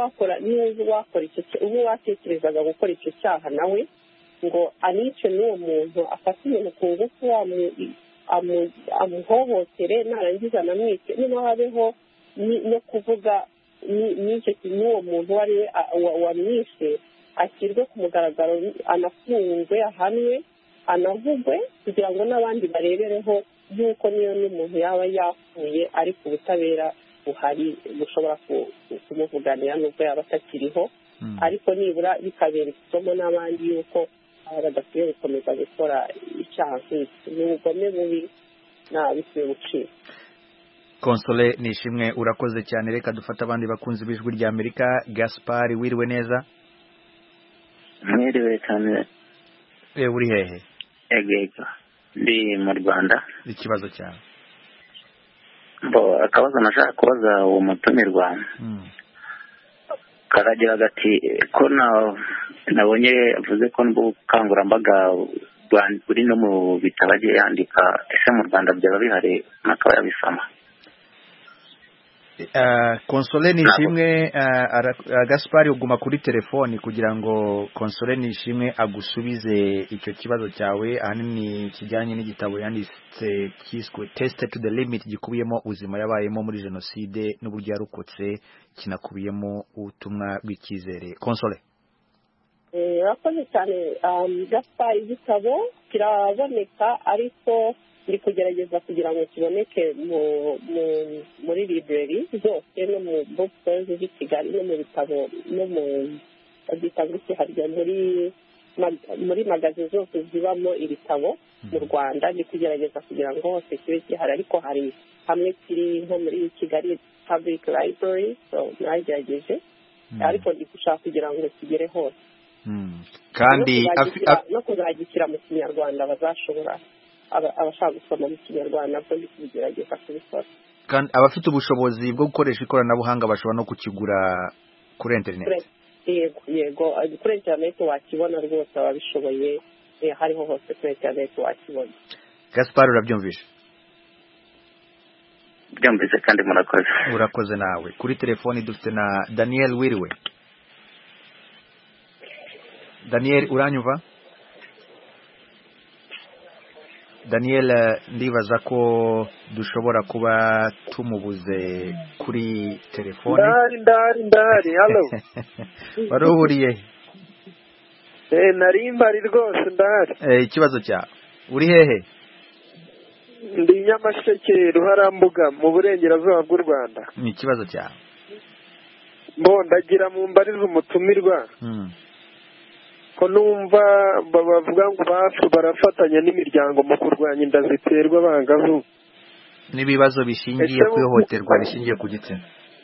n'uwatekerezaga gukora icyo cyaha nawe ngo anice n'uwo muntu, afate umuntu ku ngufu amuhohotere, narangiza anamwice, noneho habeho no kuvuga n'uwo muntu uwo ari we wamwishe ashyirwe ku mugaragaro, anafungwe, ahanwe, anavugwe kugira ngo n'abandi barebereho y'uko niyo n'umuntu yaba yapfuye ariko ubutabera buhari bushobora kumuvuganira nubwo yaba atakiriho, ariko nibura bikabera isomo n'abandi y'uko badakwiye gukomeza gukora icyaha nk'iki. Ni ubugome bubi bikwiye gucika. Console Nishimwe, urakoze cyane. Reka dufate abandi bakunzi b'Ijwi rya Amerika. Gaspar, wiriwe neza? Mwiriwe cyane. Uri hehe? Egega, ndi mu Rwanda. Ikibazo cyawe? Akabazo nashaka kubaza uwo mutumirwa karagira gati ko nabonye avuze ko n'ubukangurambaga buri no mu bitabo agiye yandika, ese mu Rwanda byaba bihari nakaba yabisoma? Console Nishimwe Gaspard uguma kuri telefoni kugira ngo Console Nishimwe agusubize icyo kibazo cyawe ahanini kijyanye n'igitabo yanditse kiswe Tested to the Limit gikubiyemo ubuzima yabayemo muri jenoside n'uburyo yarokotse kinakubiyemo ubutumwa bw'ikizere. Console Urakoze cyane Gaspard, igitabo kiraboneka ariko ndi kugerageza kugira ngo kiboneke muri library zose no mu bookstores z'i Kigali no mu bitabo no mu bitabo harya muri magazi zose zibamo ibitabo mu Rwanda. Ndi kugerageza kugira ngo hose kibe gihari, ariko hari hamwe kiri nko muri Kigali Public Library, so nagerageje ariko ndi gushaka kugira ngo kigere hose kandi no kuzagishyira mu Kinyarwanda bazashobora abashaka gusoma mu Kinyarwanda bwo ndi kugerageza kubikora. Kandi abafite ubushobozi bwo gukoresha ikoranabuhanga bashobora no kukigura kuri internet. Yego kuri internet wakibona rwose, ababishoboye hariho hose kuri internet wakibona. Gaspard urabyumvisha? byumvise kandi murakoze. Urakoze nawe. Kuri telefoni dufite na Daniel Wiriwe. Daniel uranyumva? Daniel ndibaza ko dushobora kuba tumubuze kuri telefoni. Ndari hello. Waruburiye? Nari mbari rwose ndari. Ikibazo cyawe uri hehe? Ndi Nyamasheke Ruharambuga mu burengerazuba bw'u Rwanda. Ni ikibazo cyawe? Ndagira mu mbariza umutumirwa. Ko numva bavuga ngo barafatanya n'imiryango mu kurwanya inda ziterwa abangavu n'ibibazo bishingiye ku ihohoterwa rishingiye ku gitsina.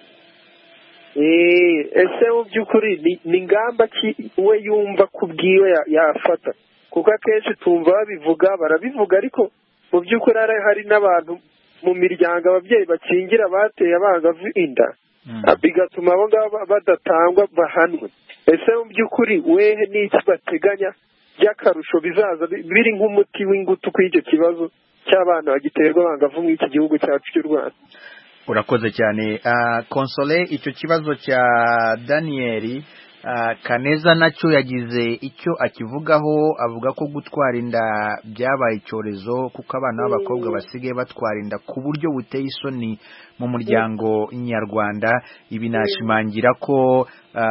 Ese mu by'ukuri ni ingamba ki we yumva kubwiwe yafata? Kuko akenshi tumva barabivuga ariko mu by'ukuri hari n'abantu mu miryango ababyeyi bakingira bateye abangavu inda bigatuma abo ngabo badatangwa bahanwe. Ese mu by'ukuri wehe n'iki bateganya by'akarusho bizaza biri nk'umuti w'ingutu kuri icyo kibazo cy'abana bagiterwa abangavu muri iki gihugu cyacu cy'u Rwanda? Urakoze cyane. Console, icyo kibazo cya Daniel Kaneza nacyo yagize icyo akivugaho, avuga ko gutwara inda byabaye icyorezo kuko abana b'abakobwa basigaye batwara inda ku buryo buteye isoni mu muryango nyarwanda. Ibi nashimangira ko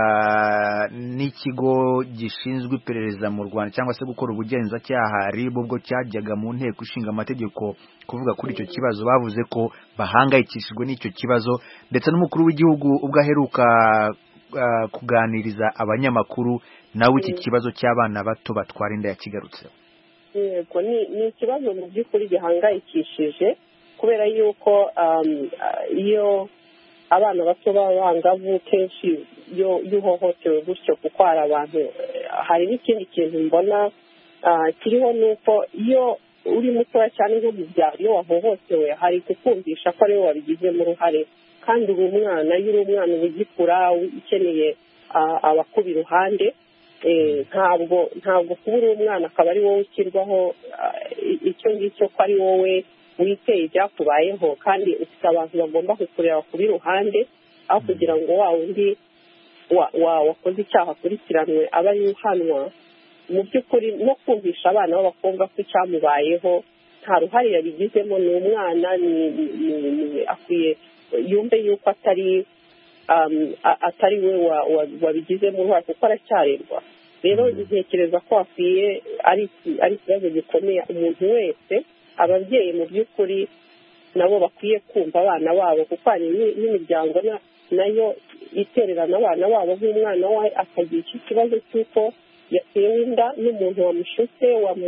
n'ikigo gishinzwe iperereza mu Rwanda cyangwa se gukora ubugenzacyaha RIB ubwo cyajyaga mu nteko ishinga amategeko kuvuga kuri icyo kibazo, bavuze ko bahangayikishijwe n'icyo kibazo, ndetse n'umukuru w'igihugu ubwo aheruka kuganiriza abanyamakuru nawe iki kibazo cy'abana bato batwara inda yakigarutse. Yego, ni ikibazo mu by'ukuri gihangayikishije kubera yuko iyo abana bato b'abangavu kenshi iyo uhohotewe gutyo kuko hari abantu, hari n'ikindi kintu mbona kiriho nuko iyo uri mutoya cyane nko mu byaro iyo wahohotewe hari kukumvisha ko ariwe wabigizemo uruhare, kandi uri umwana, iyo uri umwana uba ugikura ukeneye abakuba iruhande. Ntabwo kuba uri umwana akaba ari wowe ushyirwaho icyo ngicyo ko ari wowe witeye ibyakubayeho, kandi ufite abantu bagomba kukureba kuba iruhande aho kugira ngo wa wundi wakoze icyaha akurikiranwe aba ari uhanwa. Mu by'ukuri no kumvisha abana b'abakobwa ko icyamubayeho nta ruhare yabigizemo, ni umwana, akwiye yumve yuko atari we wabigizemo uruhare kuko aracyarerwa. Rero ntekereza ko akwiye ari ikibazo gikomeye. Umuntu wese, ababyeyi mu by'ukuri nabo bakwiye kumva abana babo, kuko hari n'imiryango nayo itererana abana babo, nk'umwana we akagira iki kibazo cy'uko yatewe inda n'umuntu wamushutse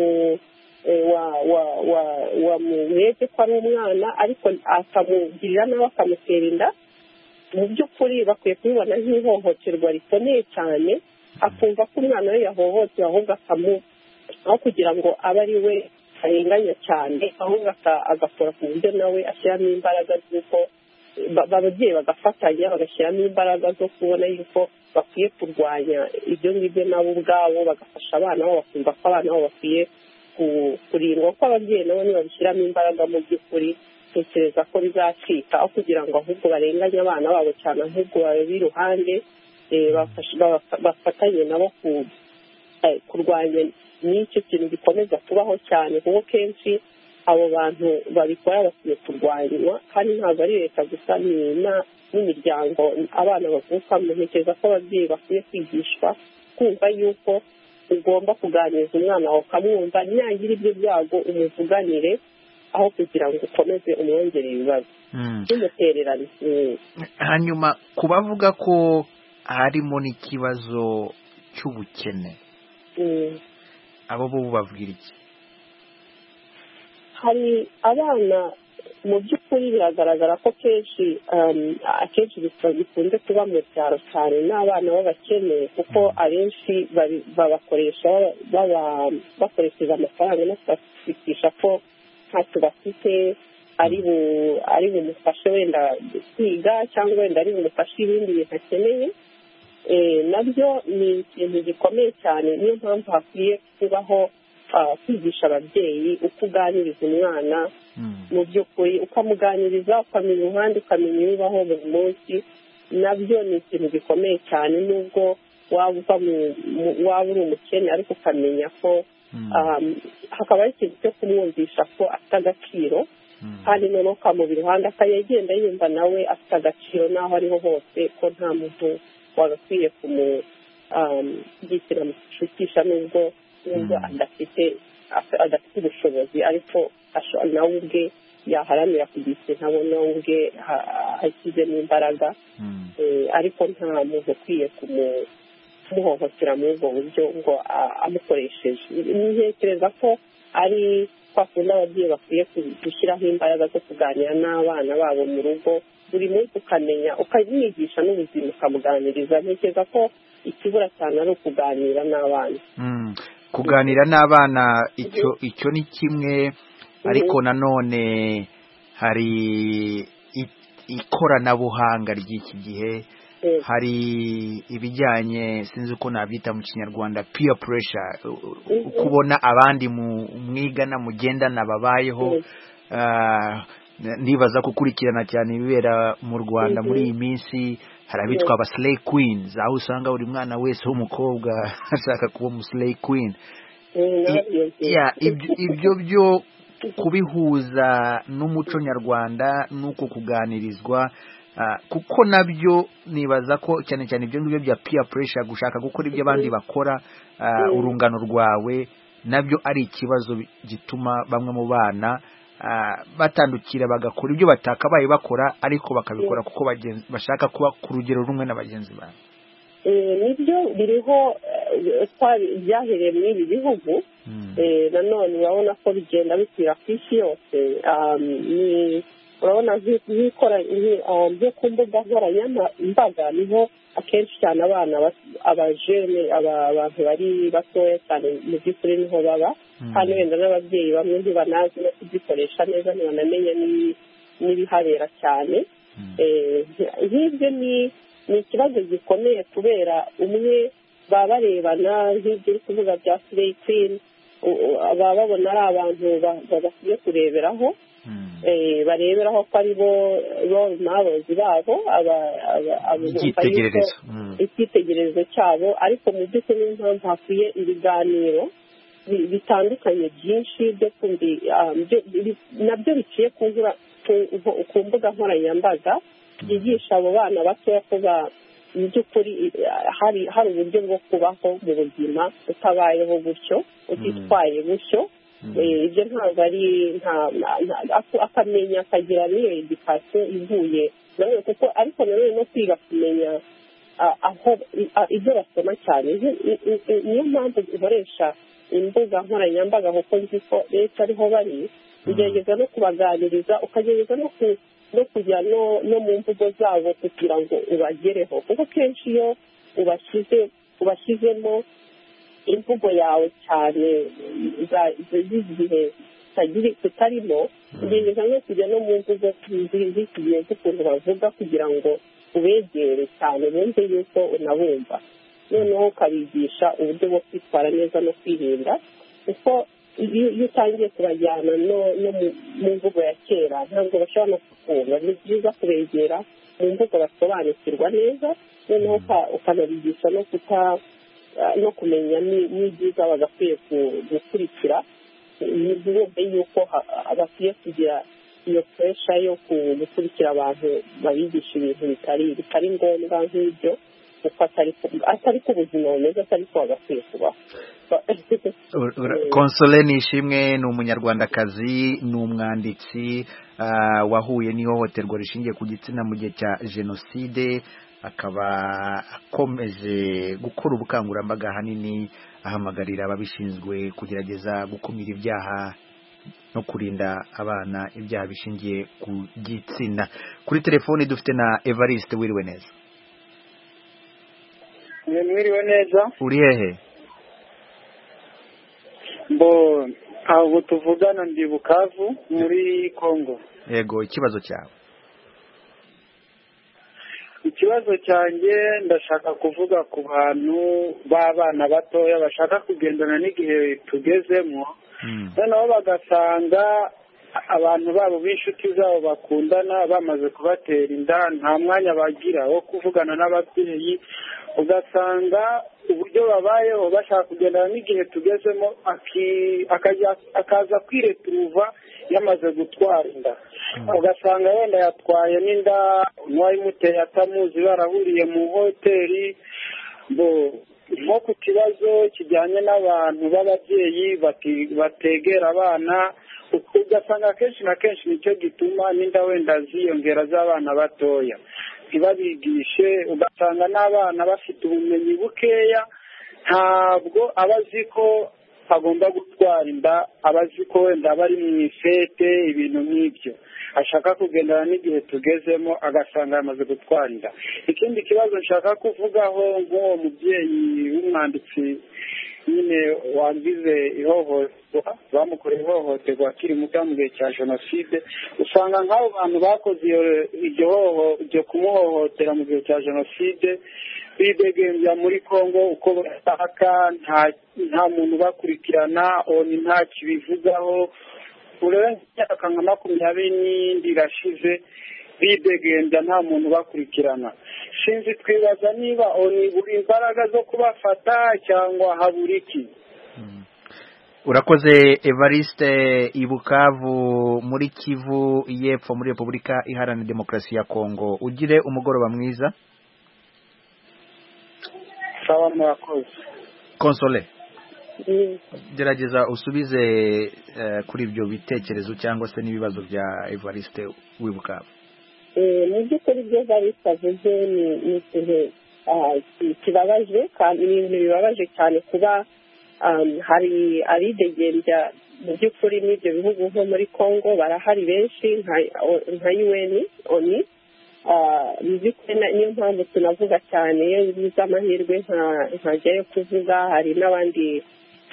wamurebye ko ari umwana ariko akamugirira nawe akamutera inda. Mu by'ukuri bakwiye kubibona nk'ihohoterwa rikomeye cyane, akumva ko umwana we yahohotewe, ahubwo aho kugira ngo abe ari we arenganya cyane, ahubwo agakora ku buryo nawe ashyiramo imbaraga z'uko ababyeyi bagafatanya bagashyiramo imbaraga zo kubona yuko bakwiye kurwanya ibyo ngibyo nabo ubwabo, bagafasha abana babo, bakumva ko abana babo bakwiye kurindwa, ko ababyeyi nabo nibabishyiramo imbaraga mu by'ukuri tekereza ko bizacika aho kugira ngo ahubwo barenganye abana babo cyane ahubwo babe iruhande bafatanye nabo kurwanya n'icyo kintu gikomeza kubaho cyane kuko kenshi abo bantu babikora bakwiye kurwanywa kandi ntabwo ari leta gusa n'imiryango abana bavukamo. Ntekereza ko ababyeyi bakwiye kwigishwa kumva yuko ugomba kuganiriza umwana wawe ukamwumva ntiyagira ibyo byago umuvuganire aho kugira ngo ukomeze umwongere ibibazo n'umutererane. Hanyuma ku bavuga ko harimo n'ikibazo cy'ubukene abo bo babwira iki? Hari abana mu by'ukuri biragaragara ko akenshi bikunze kuba mu cyaro cyane n'abana b'abakene kuko abenshi babakoresha bakoresheje amafaranga no kubashikisha ko ntacyo bafite ari bumufashe wenda kwiga cyangwa wenda ari bumufashe ibindi bintu akeneye. Nabyo ni ikintu gikomeye cyane, niyo mpamvu hakwiye kubaho kwigisha ababyeyi uko uganiriza umwana mu by'ukuri ukamuganiriza ukamenya uruhande ukamenya ibibaho buri munsi. Nabyo ni ikintu gikomeye cyane nubwo waba uri umukene ariko ukamenya ko hakaba ari ikintu cyo kumwumvisha ko afite agaciro kandi noneho ukamubira iruhande akagenda yumva nawe afite agaciro n'aho ariho hose ko nta muntu wagakwiye kumushyigikira amushukisha nubwo adafite ubushobozi ariko nawe ubwe yaharanira kugira ikintu abona ubwe ashyizemo imbaraga ariko nta muntu ukwiye kumuhohotera muri ubwo buryo ngo amukoresheje. Ntekereza ko ari kwa kundi ababyeyi bakwiye gushyiraho imbaraga zo kuganira n'abana babo mu rugo buri munsi ukamenya ukamwigisha n'ubuzima ukamuganiriza. Ntekereza ko ikibura cyane ari ukuganira n'abana. Kuganira n'abana icyo ni kimwe ariko nanone hari ikoranabuhanga ry'iki gihe, hari ibijyanye sinzi uko nabyita mu kinyarwanda peer pressure, kubona abandi mwigana mugendana babayeho. Ndibaza gukurikirana cyane ibibera mu Rwanda muri iyi minsi. Hari abitwa aba slay queens, aho usanga buri mwana wese w'umukobwa ashaka kuba umu slay queen. Ibyo byo kubihuza n'umuco nyarwanda nuko kuganirizwa, kuko nabyo nibaza ko cyane cyane ibyo ngibyo bya peer pressure, gushaka gukora ibyo abandi bakora, urungano rwawe, nabyo ari ikibazo gituma bamwe mu bana batandukira bagakora ibyo batakabaye bakora ariko bakabikora kuko bashaka kuba ku rugero rumwe na bagenzi babo. Nibyo biriho byahereye muri ibi bihugu. Nanone urabona ko bigenda bikwira ku isi yose. Urabona byo ku mbuga nkoranyambaga niho akenshi cyane abana abajene abantu bari batoya cyane mu by'ukuri niho baba kandi wenda n'ababyeyi bamwe ntibanazi no kuzikoresha neza ntibanamenya n'ibihabera cyane. Nk'ibyo ni ikibazo gikomeye kubera umwe baba barebana nk'ibyo uri kuvuga bya slay queen, baba babona ari abantu bakwiye kureberaho, bareberaho ko ari bo role models babo, icyitegererezo cyabo. Ariko mu by'ukuri niyo mpamvu hakwiye ibiganiro bitandukanye byinshi nabyo biciye ku mbuga nkoranyambaga byigisha abo bana batoya ko mu by'ukuri hari uburyo bwo kubaho mu buzima utabayeho gutyo, utitwaye gutyo. Ibyo ntabwo ari akamenya akagira n'iyo edikasiyo ivuye nanone kuko ariko nanone no kwiga kumenya aho ibyo basoma cyane. Niyo mpamvu ukoresha imbuga nkoranyambaga kuko nzi ko leta ariho bari, ugerageza no kubaganiriza, ukagerageza no kujya no mu mvugo zabo kugira ngo ubagereho, kuko kenshi iyo ubashyizemo imvugo yawe cyane z'igihe tutarimo, ugerageza no kujya no mu mvugo z'igihe z'ukuntu bavuga kugira ngo ubegere cyane bumve yuko unabumva, noneho ukabigisha uburyo bwo kwitwara neza no kwirinda. Kuko iyo utangiye kubajyana no mu mvugo ya kera ntabwo bashobora no kukumva. Ni byiza kubegera mu mvugo basobanukirwa neza, noneho ukanabigisha no kumenya n'ibyiza bagakwiye gukurikira. Ni byiza yuko bakwiye kugira iyo puresha yo gukurikira abantu babigisha ibintu bitari ngombwa nk'ibyo, kuko atari ko ubuzima bumeze, atari ko bagakwiye kubaho. Console Nishimwe ni umunyarwandakazi, ni umwanditsi wahuye n'ihohoterwa rishingiye ku gitsina mu gihe cya jenoside, akaba akomeje gukora ubukangurambaga ahanini ahamagarira ababishinzwe kugerageza gukumira ibyaha no kurinda abana ibyaha bishingiye ku gitsina. Kuri telefoni dufite na Evariste. Wiriwe neza? Mwiriwe neza. Uri hehe? Aho tuvugana ndi Bukavu muri Kongo. Yego, ikibazo cyawe? Ikibazo cyanjye ndashaka kuvuga ku bantu b'abana batoya bashaka kugendana n'igihe tugezemo, noneho bagasanga abantu babo b'inshuti zabo bakundana bamaze kubatera inda, nta mwanya bagira wo kuvugana n'ababyeyi, ugasanga uburyo babayeho bashaka kugendana n'igihe tugezemo, akaza kwireturuva yamaze gutwara inda. Ugasanga wenda yatwaye n'inda n'uwayimuteye atamuzi, barahuriye mu hoteli. Nko ku kibazo kijyanye n'abantu b'ababyeyi bategera abana, ugasanga akenshi na kenshi nicyo gituma n'inda wenda ziyongera z'abana batoya, ntibabigishe. Ugasanga n'abana bafite ubumenyi bukeya, ntabwo aba azi ko agomba gutwara inda, aba azi ko wenda bari mu ifete, ibintu nk'ibyo. Ashaka kugendana n'igihe tugezemo, agasanga yamaze gutwara inda. Ikindi kibazo nshaka kuvugaho, nk'uwo mubyeyi w'umwanditsi nyine wagize ihohoterwa, bamukoreye ihohoterwa akiri muto mu gihe cya jenoside, usanga nk'abo bantu bakoze iryo kumuhohotera mu gihe cya jenoside bidegembya muri Kongo uko bashaka, nta muntu ubakurikirana, oni nta kibivugaho. Urebe nk'imyaka nka 20 n'indi irashize bidegembya, nta muntu ubakurikirana. Sinzi, twibaza niba oni buri imbaraga zo kubafata cyangwa habura iki. Urakoze Evariste, i Bukavu muri Kivu y'Epfo muri Repubulika Iharanira Demokarasi ya Kongo. Ugire umugoroba mwiza. Sawa, murakoze. Console, gerageza usubize kuri ibyo bitekerezo cyangwa se n'ibibazo bya Evariste w'ibukavu. Mu by'ukuri ibyo Evariste avuze ni ikintu kibabaje, kandi ni ibintu bibabaje cyane kuba hari abidegembya mu by'ukuri n'ibyo bihugu nko muri Congo barahari benshi nka UN ONU. Mu by'ukuri niyo mpamvu tunavuga cyane, iyo bigize amahirwe nkajyayo kuvuga, hari n'abandi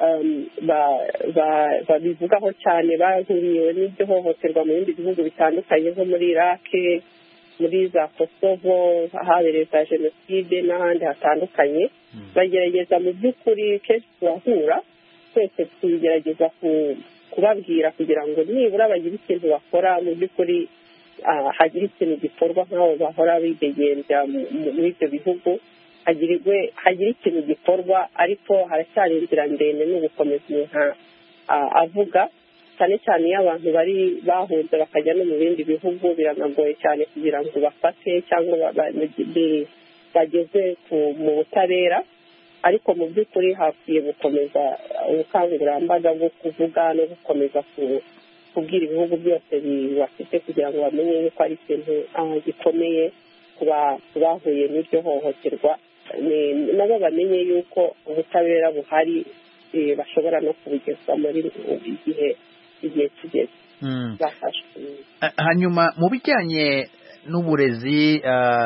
babivugaho cyane bahuriwe n'ibyo hohoterwa mu bindi bihugu bitandukanye nko muri Iraq, muri za Kosovo habereye za jenoside n'ahandi hatandukanye. Bagerageza mu by'ukuri kenshi turahura twese tugerageza kubabwira kugira ngo nibura bagire ikintu bakora, mu by'ukuri hagira ikintu gikorwa nk'abo bahora bidegembya muri ibyo bihugu, hagira ikintu gikorwa. Ariko haracyari inzira ndende no gukomeza umuntu avuga, cyane cyane iyo abantu bari bahunze bakajya no mu bindi bihugu, biranagoye cyane kugira ngo bafate cyangwa bageze mu butabera. Ariko mu by'ukuri hakwiye gukomeza ubukangurambaga bwo kuvuga no gukomeza kubwira ibihugu byose bibafite kugira ngo bamenye yuko ari ikintu gikomeye bahuye n'iryo hohoterwa, nabo bamenye yuko ubutabera buhari, bashobora no kubugezwa muri igihe kigeze bafashwe. Hanyuma mu bijyanye n'uburezi,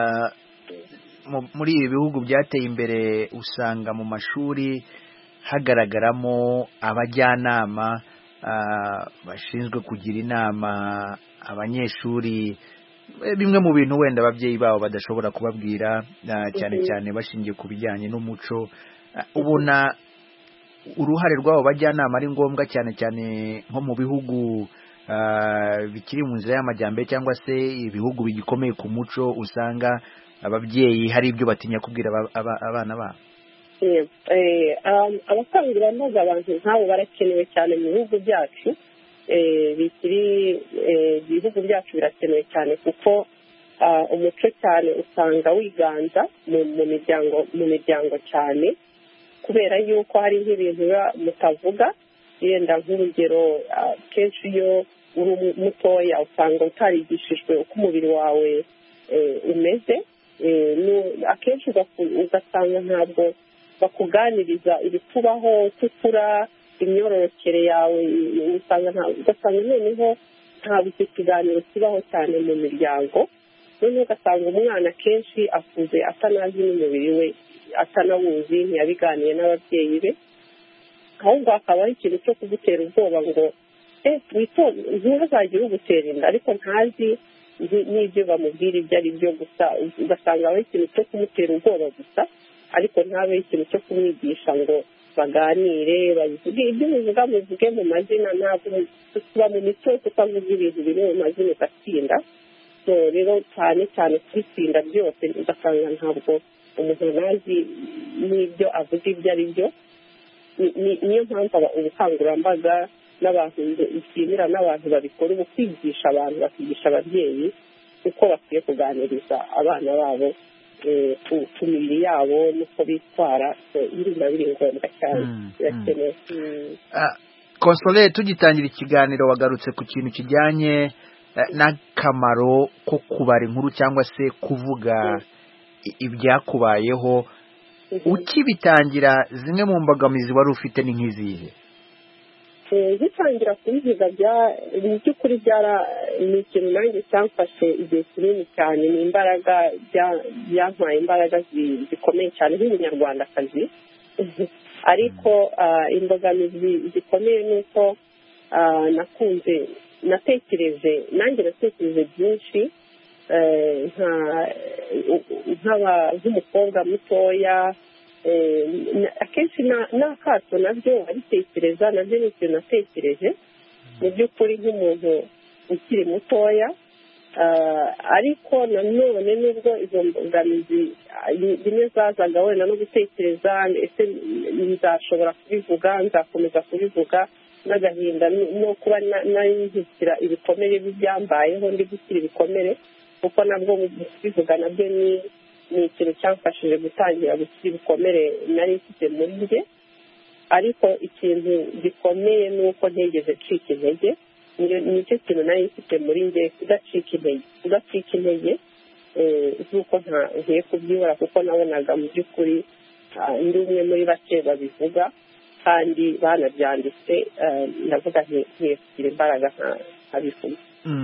muri ibi bihugu byateye imbere usanga mu mashuri hagaragaramo abajyanama bashinzwe kugira inama abanyeshuri, bimwe mu bintu wenda ababyeyi babo badashobora kubabwira, cyane cyane bashingiye ku bijyanye n'umuco. Ubona uruhare rw'abo bajyanama ari ngombwa cyane cyane nko mu bihugu bikiri mu nzira y'amajyambere cyangwa se ibihugu bigikomeye ku muco usanga ababyeyi hari ibyo batinya kubwira abana babo. abakangurambaga abantu nk'abo barakenewe cyane mu bihugu byacu, ibihugu byacu birakenewe cyane kuko umuco cyane usanga wiganza mu miryango cyane, kubera yuko hari nk'ibintu biba mutavuga, yenda nk'urugero kenshi iyo uri mutoya usanga utarigishijwe uko umubiri wawe umeze, akenshi ugasanga ntabwo bakuganiriza ibikubaho tukura imyororokere yawe, ugasanga noneho ntabwo icyo kiganiro kibaho cyane mu miryango, noneho ugasanga umwana kenshi akuze atanazi n'umubiri we, atanawuzi, ntiyabiganiye n'ababyeyi be, ahubwo hakabaho ikintu cyo kugutera ubwoba ngo ntihazagire ugutera inda, ariko ntazi n'ibyo bamubwira ibyo ari byo, gusa ugasanga habaho ikintu cyo kumutera ubwoba gusa, ariko ntabeho ikintu cyo kumwigisha ngo baganire babivuge ibyo bivuga muvuge mu mazina, ntabwo tuba mu mico tutavuga ibintu biri mu mazina ugatsinda. Rero cyane cyane kubitsinda byose ugasanga ntabwo umuntu ntazi n'ibyo avuga ibyo ari byo. Niyo mpamvu ubukangurambaga n'abantu nshimira n'abantu babikora, ubu kwigisha abantu bakigisha ababyeyi uko bakwiye kuganiriza abana babo ku mibiri yabo n'uko bitwara, biba biri ngombwa cyane, birakenewe. Consolé, tugitangira ikiganiro wagarutse ku kintu kijyanye n'akamaro ko kubara inkuru cyangwa se kuvuga ibyakubayeho. Ukibitangira zimwe mu mbogamizi wari ufite ni nk'izihe? Ngitangira kubivuga mu by'ukuri ni ikintu nanjye cyamfashe igihe kinini cyane, ni imbaraga byantwaye imbaraga zikomeye cyane nk'umunyarwandakazi, ariko imbogamizi zikomeye ni uko natekereje byinshi nk'umukobwa mutoya, akenshi n'akato nabyo abitekereza, nabyo ni ikintu natekereje mu by'ukuri nk'umuntu ukiri mutoya, ariko nanone nubwo izo mbogamizi zimwe zazaga wenda no gutekereza ese nzashobora kubivuga, nzakomeza kubivuga, n'agahinda no kuba nahindukira ibikomere by'ibyambayeho, ndi gukira ibikomere, kuko nabwo kubivuga nabyo ni ikintu cyamfashije gutangira gukira ibikomere nari mfite muri njye. Ariko ikintu gikomeye ni uko ntigeze ncika intege, nicyo kintu nari mfite muri njye, kudacika intege z'uko ngiye kubyibura, kuko nabonaga mu by'ukuri ndi umwe muri bake babivuga kandi banabyanditse, ndavuga ngiye kugira imbaraga nkabivuga.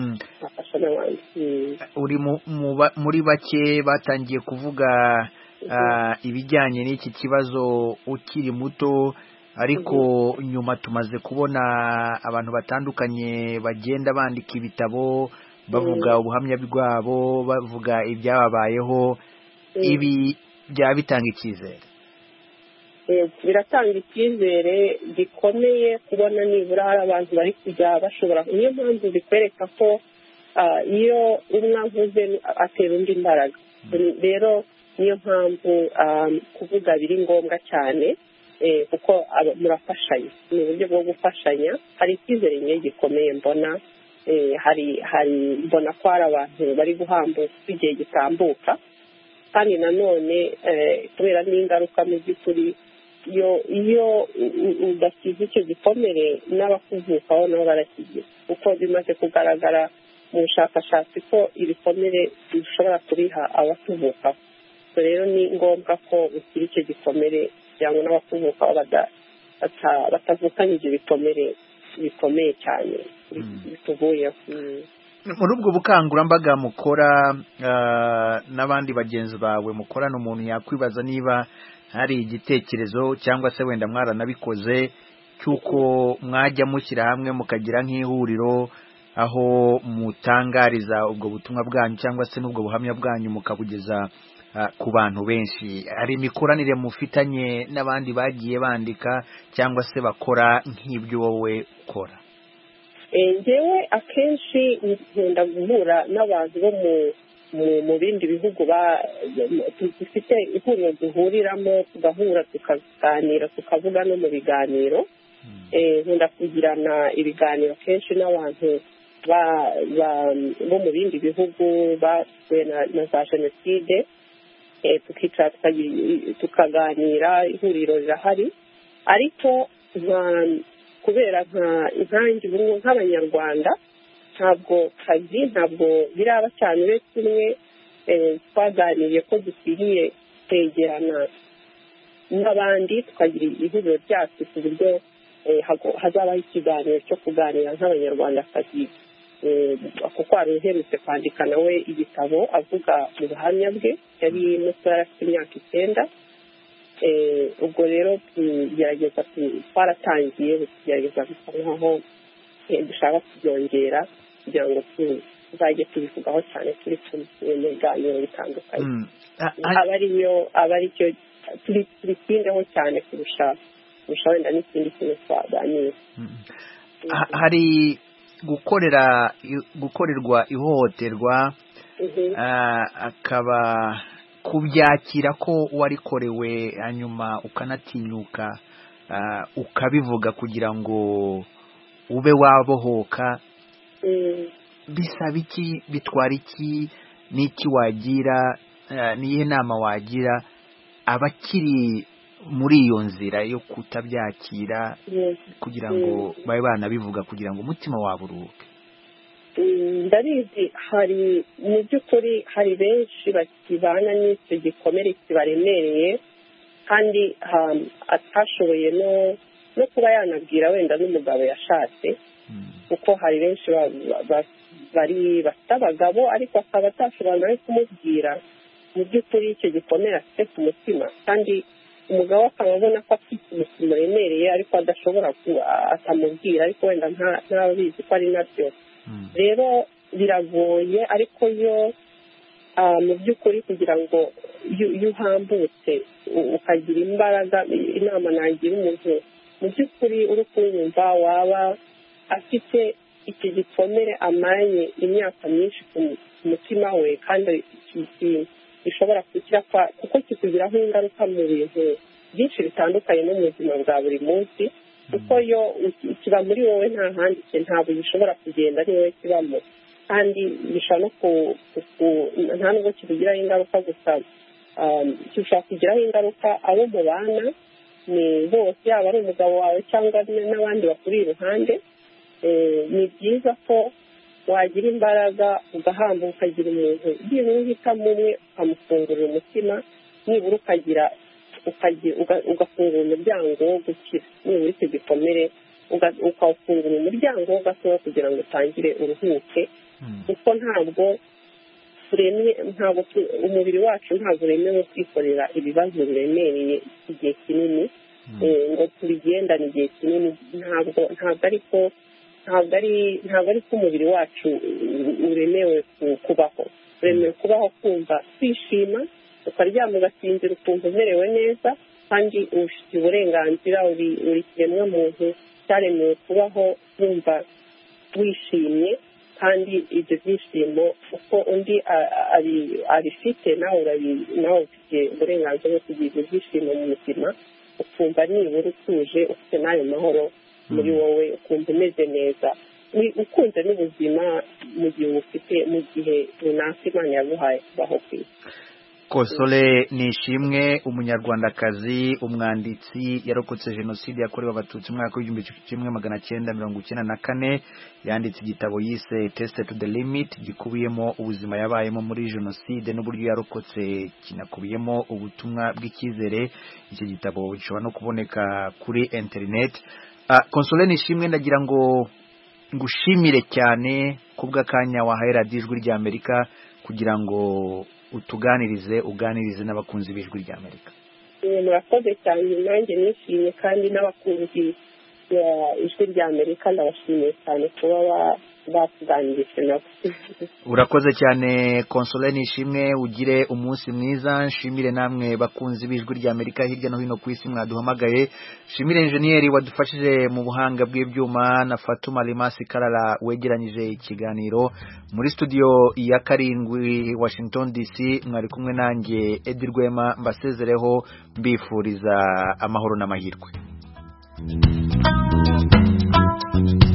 Uri muri bake batangiye kuvuga ibijyanye n'iki kibazo ukiri muto, ariko nyuma tumaze kubona abantu batandukanye bagenda bandika ibitabo bavuga ubuhamya bwabo, bavuga ibyababayeho. Ibi byaba bitanga icyizere? Biratanga icyizere gikomeye kubona nibura hari abantu bari kujya bashobora. Niyo mpamvu bikwereka ko iyo umwe avuze atera undi imbaraga. Rero niyo mpamvu kuvuga biri ngombwa cyane, kuko murafashanya, ni uburyo bwo gufashanya. Hari icyizere nyine gikomeye mbona, mbona ko hari abantu bari guhambuka igihe gitambuka, kandi nanone kubera n'ingaruka mu by'ukuri iyo udakiza icyo gikomere n'abakuvukaho nabo barakigira, kuko bimaze kugaragara mu bushakashatsi ko ibikomere bishobora kubiha abatuvukaho. Rero ni ngombwa ko ukira icyo gikomere kugira ngo n'abakuvukaho batavukanye ibyo bikomere bikomeye cyane bituvuyeho. Muri ubwo bukangurambaga mukora n'abandi bagenzi bawe mukorana, umuntu yakwibaza niba hari igitekerezo cyangwa se wenda mwaranabikoze cy'uko mwajya mushyira hamwe mukagira nk'ihuriro aho mutangariza ubwo butumwa bwanyu cyangwa se n'ubwo buhamya bwanyu mukabugeza ku bantu benshi. Hari imikoranire mufitanye n'abandi bagiye bandika cyangwa se bakora nk'ibyo wowe ukora? Njyewe akenshi nkunda guhura n'abantu bo mu bindi bihugu dufite ihuriro duhuriramo, tugahura tukaganira tukavuga no mu biganiro. Nkunda kugirana ibiganiro kenshi n'abantu bo mu bindi bihugu basuwe na za jenoside, tukicara tukaganira, ihuriro rirahari. Ariko kubera inkangi bumwe nk'abanyarwanda ntabwo biraba cyane. Uretse umwe twaganiriye ko dukwiriye kwegerana n'abandi tukagira ihuriro ryacu ku buryo hazabaho ikiganiro cyo kuganira nk'abanyarwandakazi, kuko hari uherutse kwandika nawe igitabo avuga mu buhamya bwe, yari mutoya afite imyaka 9. ubwo rero twaratangiye tugerageza gusa nkaho dushaka kubyongera kugira ngo tuzajye tubivugaho cyane turi mu biganiro bitandukanye, aba aricyo tubitindeho cyane kurusha wenda n'ikindi kintu twaganira. Hari gukorerwa ihohoterwa, akaba kubyakira ko warikorewe hanyuma ukanatinyuka ukabivuga kugira ngo ube wabohoka, bisaba iki, bitwara iki, n'iki wagira, niyihe nama wagira abakiri muri iyo nzira yo kutabyakira kugira ngo babe banabivuga kugira ngo umutima wabo uruhuke? Ndabizi hari mu by'ukuri hari benshi bakibana n'icyo gikomere kibaremereye kandi atashoboye no kuba yanabwira wenda n'umugabo yashatse, kuko hari benshi bafite abagabo ariko akaba atashobora nawe kumubwira mu by'ukuri icyo gikomere afite ku mutima, kandi umugabo akaba abona ko afite ikintu kimuremereye ariko adashobora atamubwira, ariko wenda ntabizi ko ari nabyo. Rero biragoye, ariko yo mu by'ukuri kugira ngo iyo uhambutse ukagira imbaraga, inama nagira umuntu mu by'ukuri uri kunyumva waba afite icyo gikomere amanye imyaka myinshi ku mutima we, kandi gishobora gukira kuko kikugiraho ingaruka mu bintu byinshi bitandukanye no mu buzima bwa buri munsi, kuko yo kiba muri wowe nta handi, ntabwo gishobora kugenda ari wowe kibamo, kandi gishobora no nta nubwo kikugiraho ingaruka gusa, gishobora kugiraho ingaruka abo mubana ni bose, yaba ari umugabo wawe cyangwa n'abandi bakuri iruhande. Ni byiza ko wagira imbaraga ugahambuka, ukagira umuntu byibura uhitamo umwe ukamufungurira umutima, nibura ugafungura umuryango wo gukira, nibura icyo gikomere ukawufungura umuryango wo gatoya kugira ngo utangire uruhuke, kuko ntabwo umubiri wacu ntabwo uremewe kwikorera ibibazo biremereye igihe kinini, ngo tubigendane igihe kinini. Ntabwo ari ko umubiri wacu uremewe kubaho. Uremewe kubaho kumva kwishima, ukaryama ugasinzira ukumva umerewe neza, kandi ubifitiye uburenganzira, uri kiremwa muntu cyaremewe kubaho wumva wishimye, kandi ibyo byishimo uko undi abifite nawe ufite uburenganzira bwo kugira ibyo byishimo mu buzima, ukumva nibura utuje, ufite n'ayo mahoro muri wowe, ukumva umeze neza, ukunze n'ubuzima mu gihe ufite mu gihe runaka Imana yaguhaye kubaho ku isi. Konsole Nishimwe, umunyarwandakazi, umwanditsi, yarokotse jenoside yakorewe abatutsi mu mwaka w'1994, yanditse igitabo yise Tested to the Limit, gikubiyemo ubuzima yabayemo muri jenoside n'uburyo yarokotse, kinakubiyemo ubutumwa bw'icyizere. Iki gitabo gishobora no kuboneka kuri internet. Konsole Nishimwe, ndagira ngo ngushimire cyane kubw'akanya wahaye radiyo Ijwi ry'Amerika kugira ngo uganirize n'abakunzi b'Ijwi ry'Amerika. Murakoze cyane, nanjye nishimye, kandi n'abakunzi Ijwi ry'Amerika ndabashimiye cyane kuba batuganirije nabo. urakoze cyane Consolé Nishimwe, ugire umunsi mwiza. Nshimire namwe bakunzi b'ijwi rya Amerika hirya no hino ku isi mwaduhamagaye. Nshimire enjeniyeri wadufashije mu buhanga bw'ibyuma na Fatuma Limasi Karara wegeranyije ikiganiro. Muri studio ya karindwi Washington DC mwari kumwe nanjye Edi Rwema, mbasezereho mbifuriza amahoro n'amahirwe.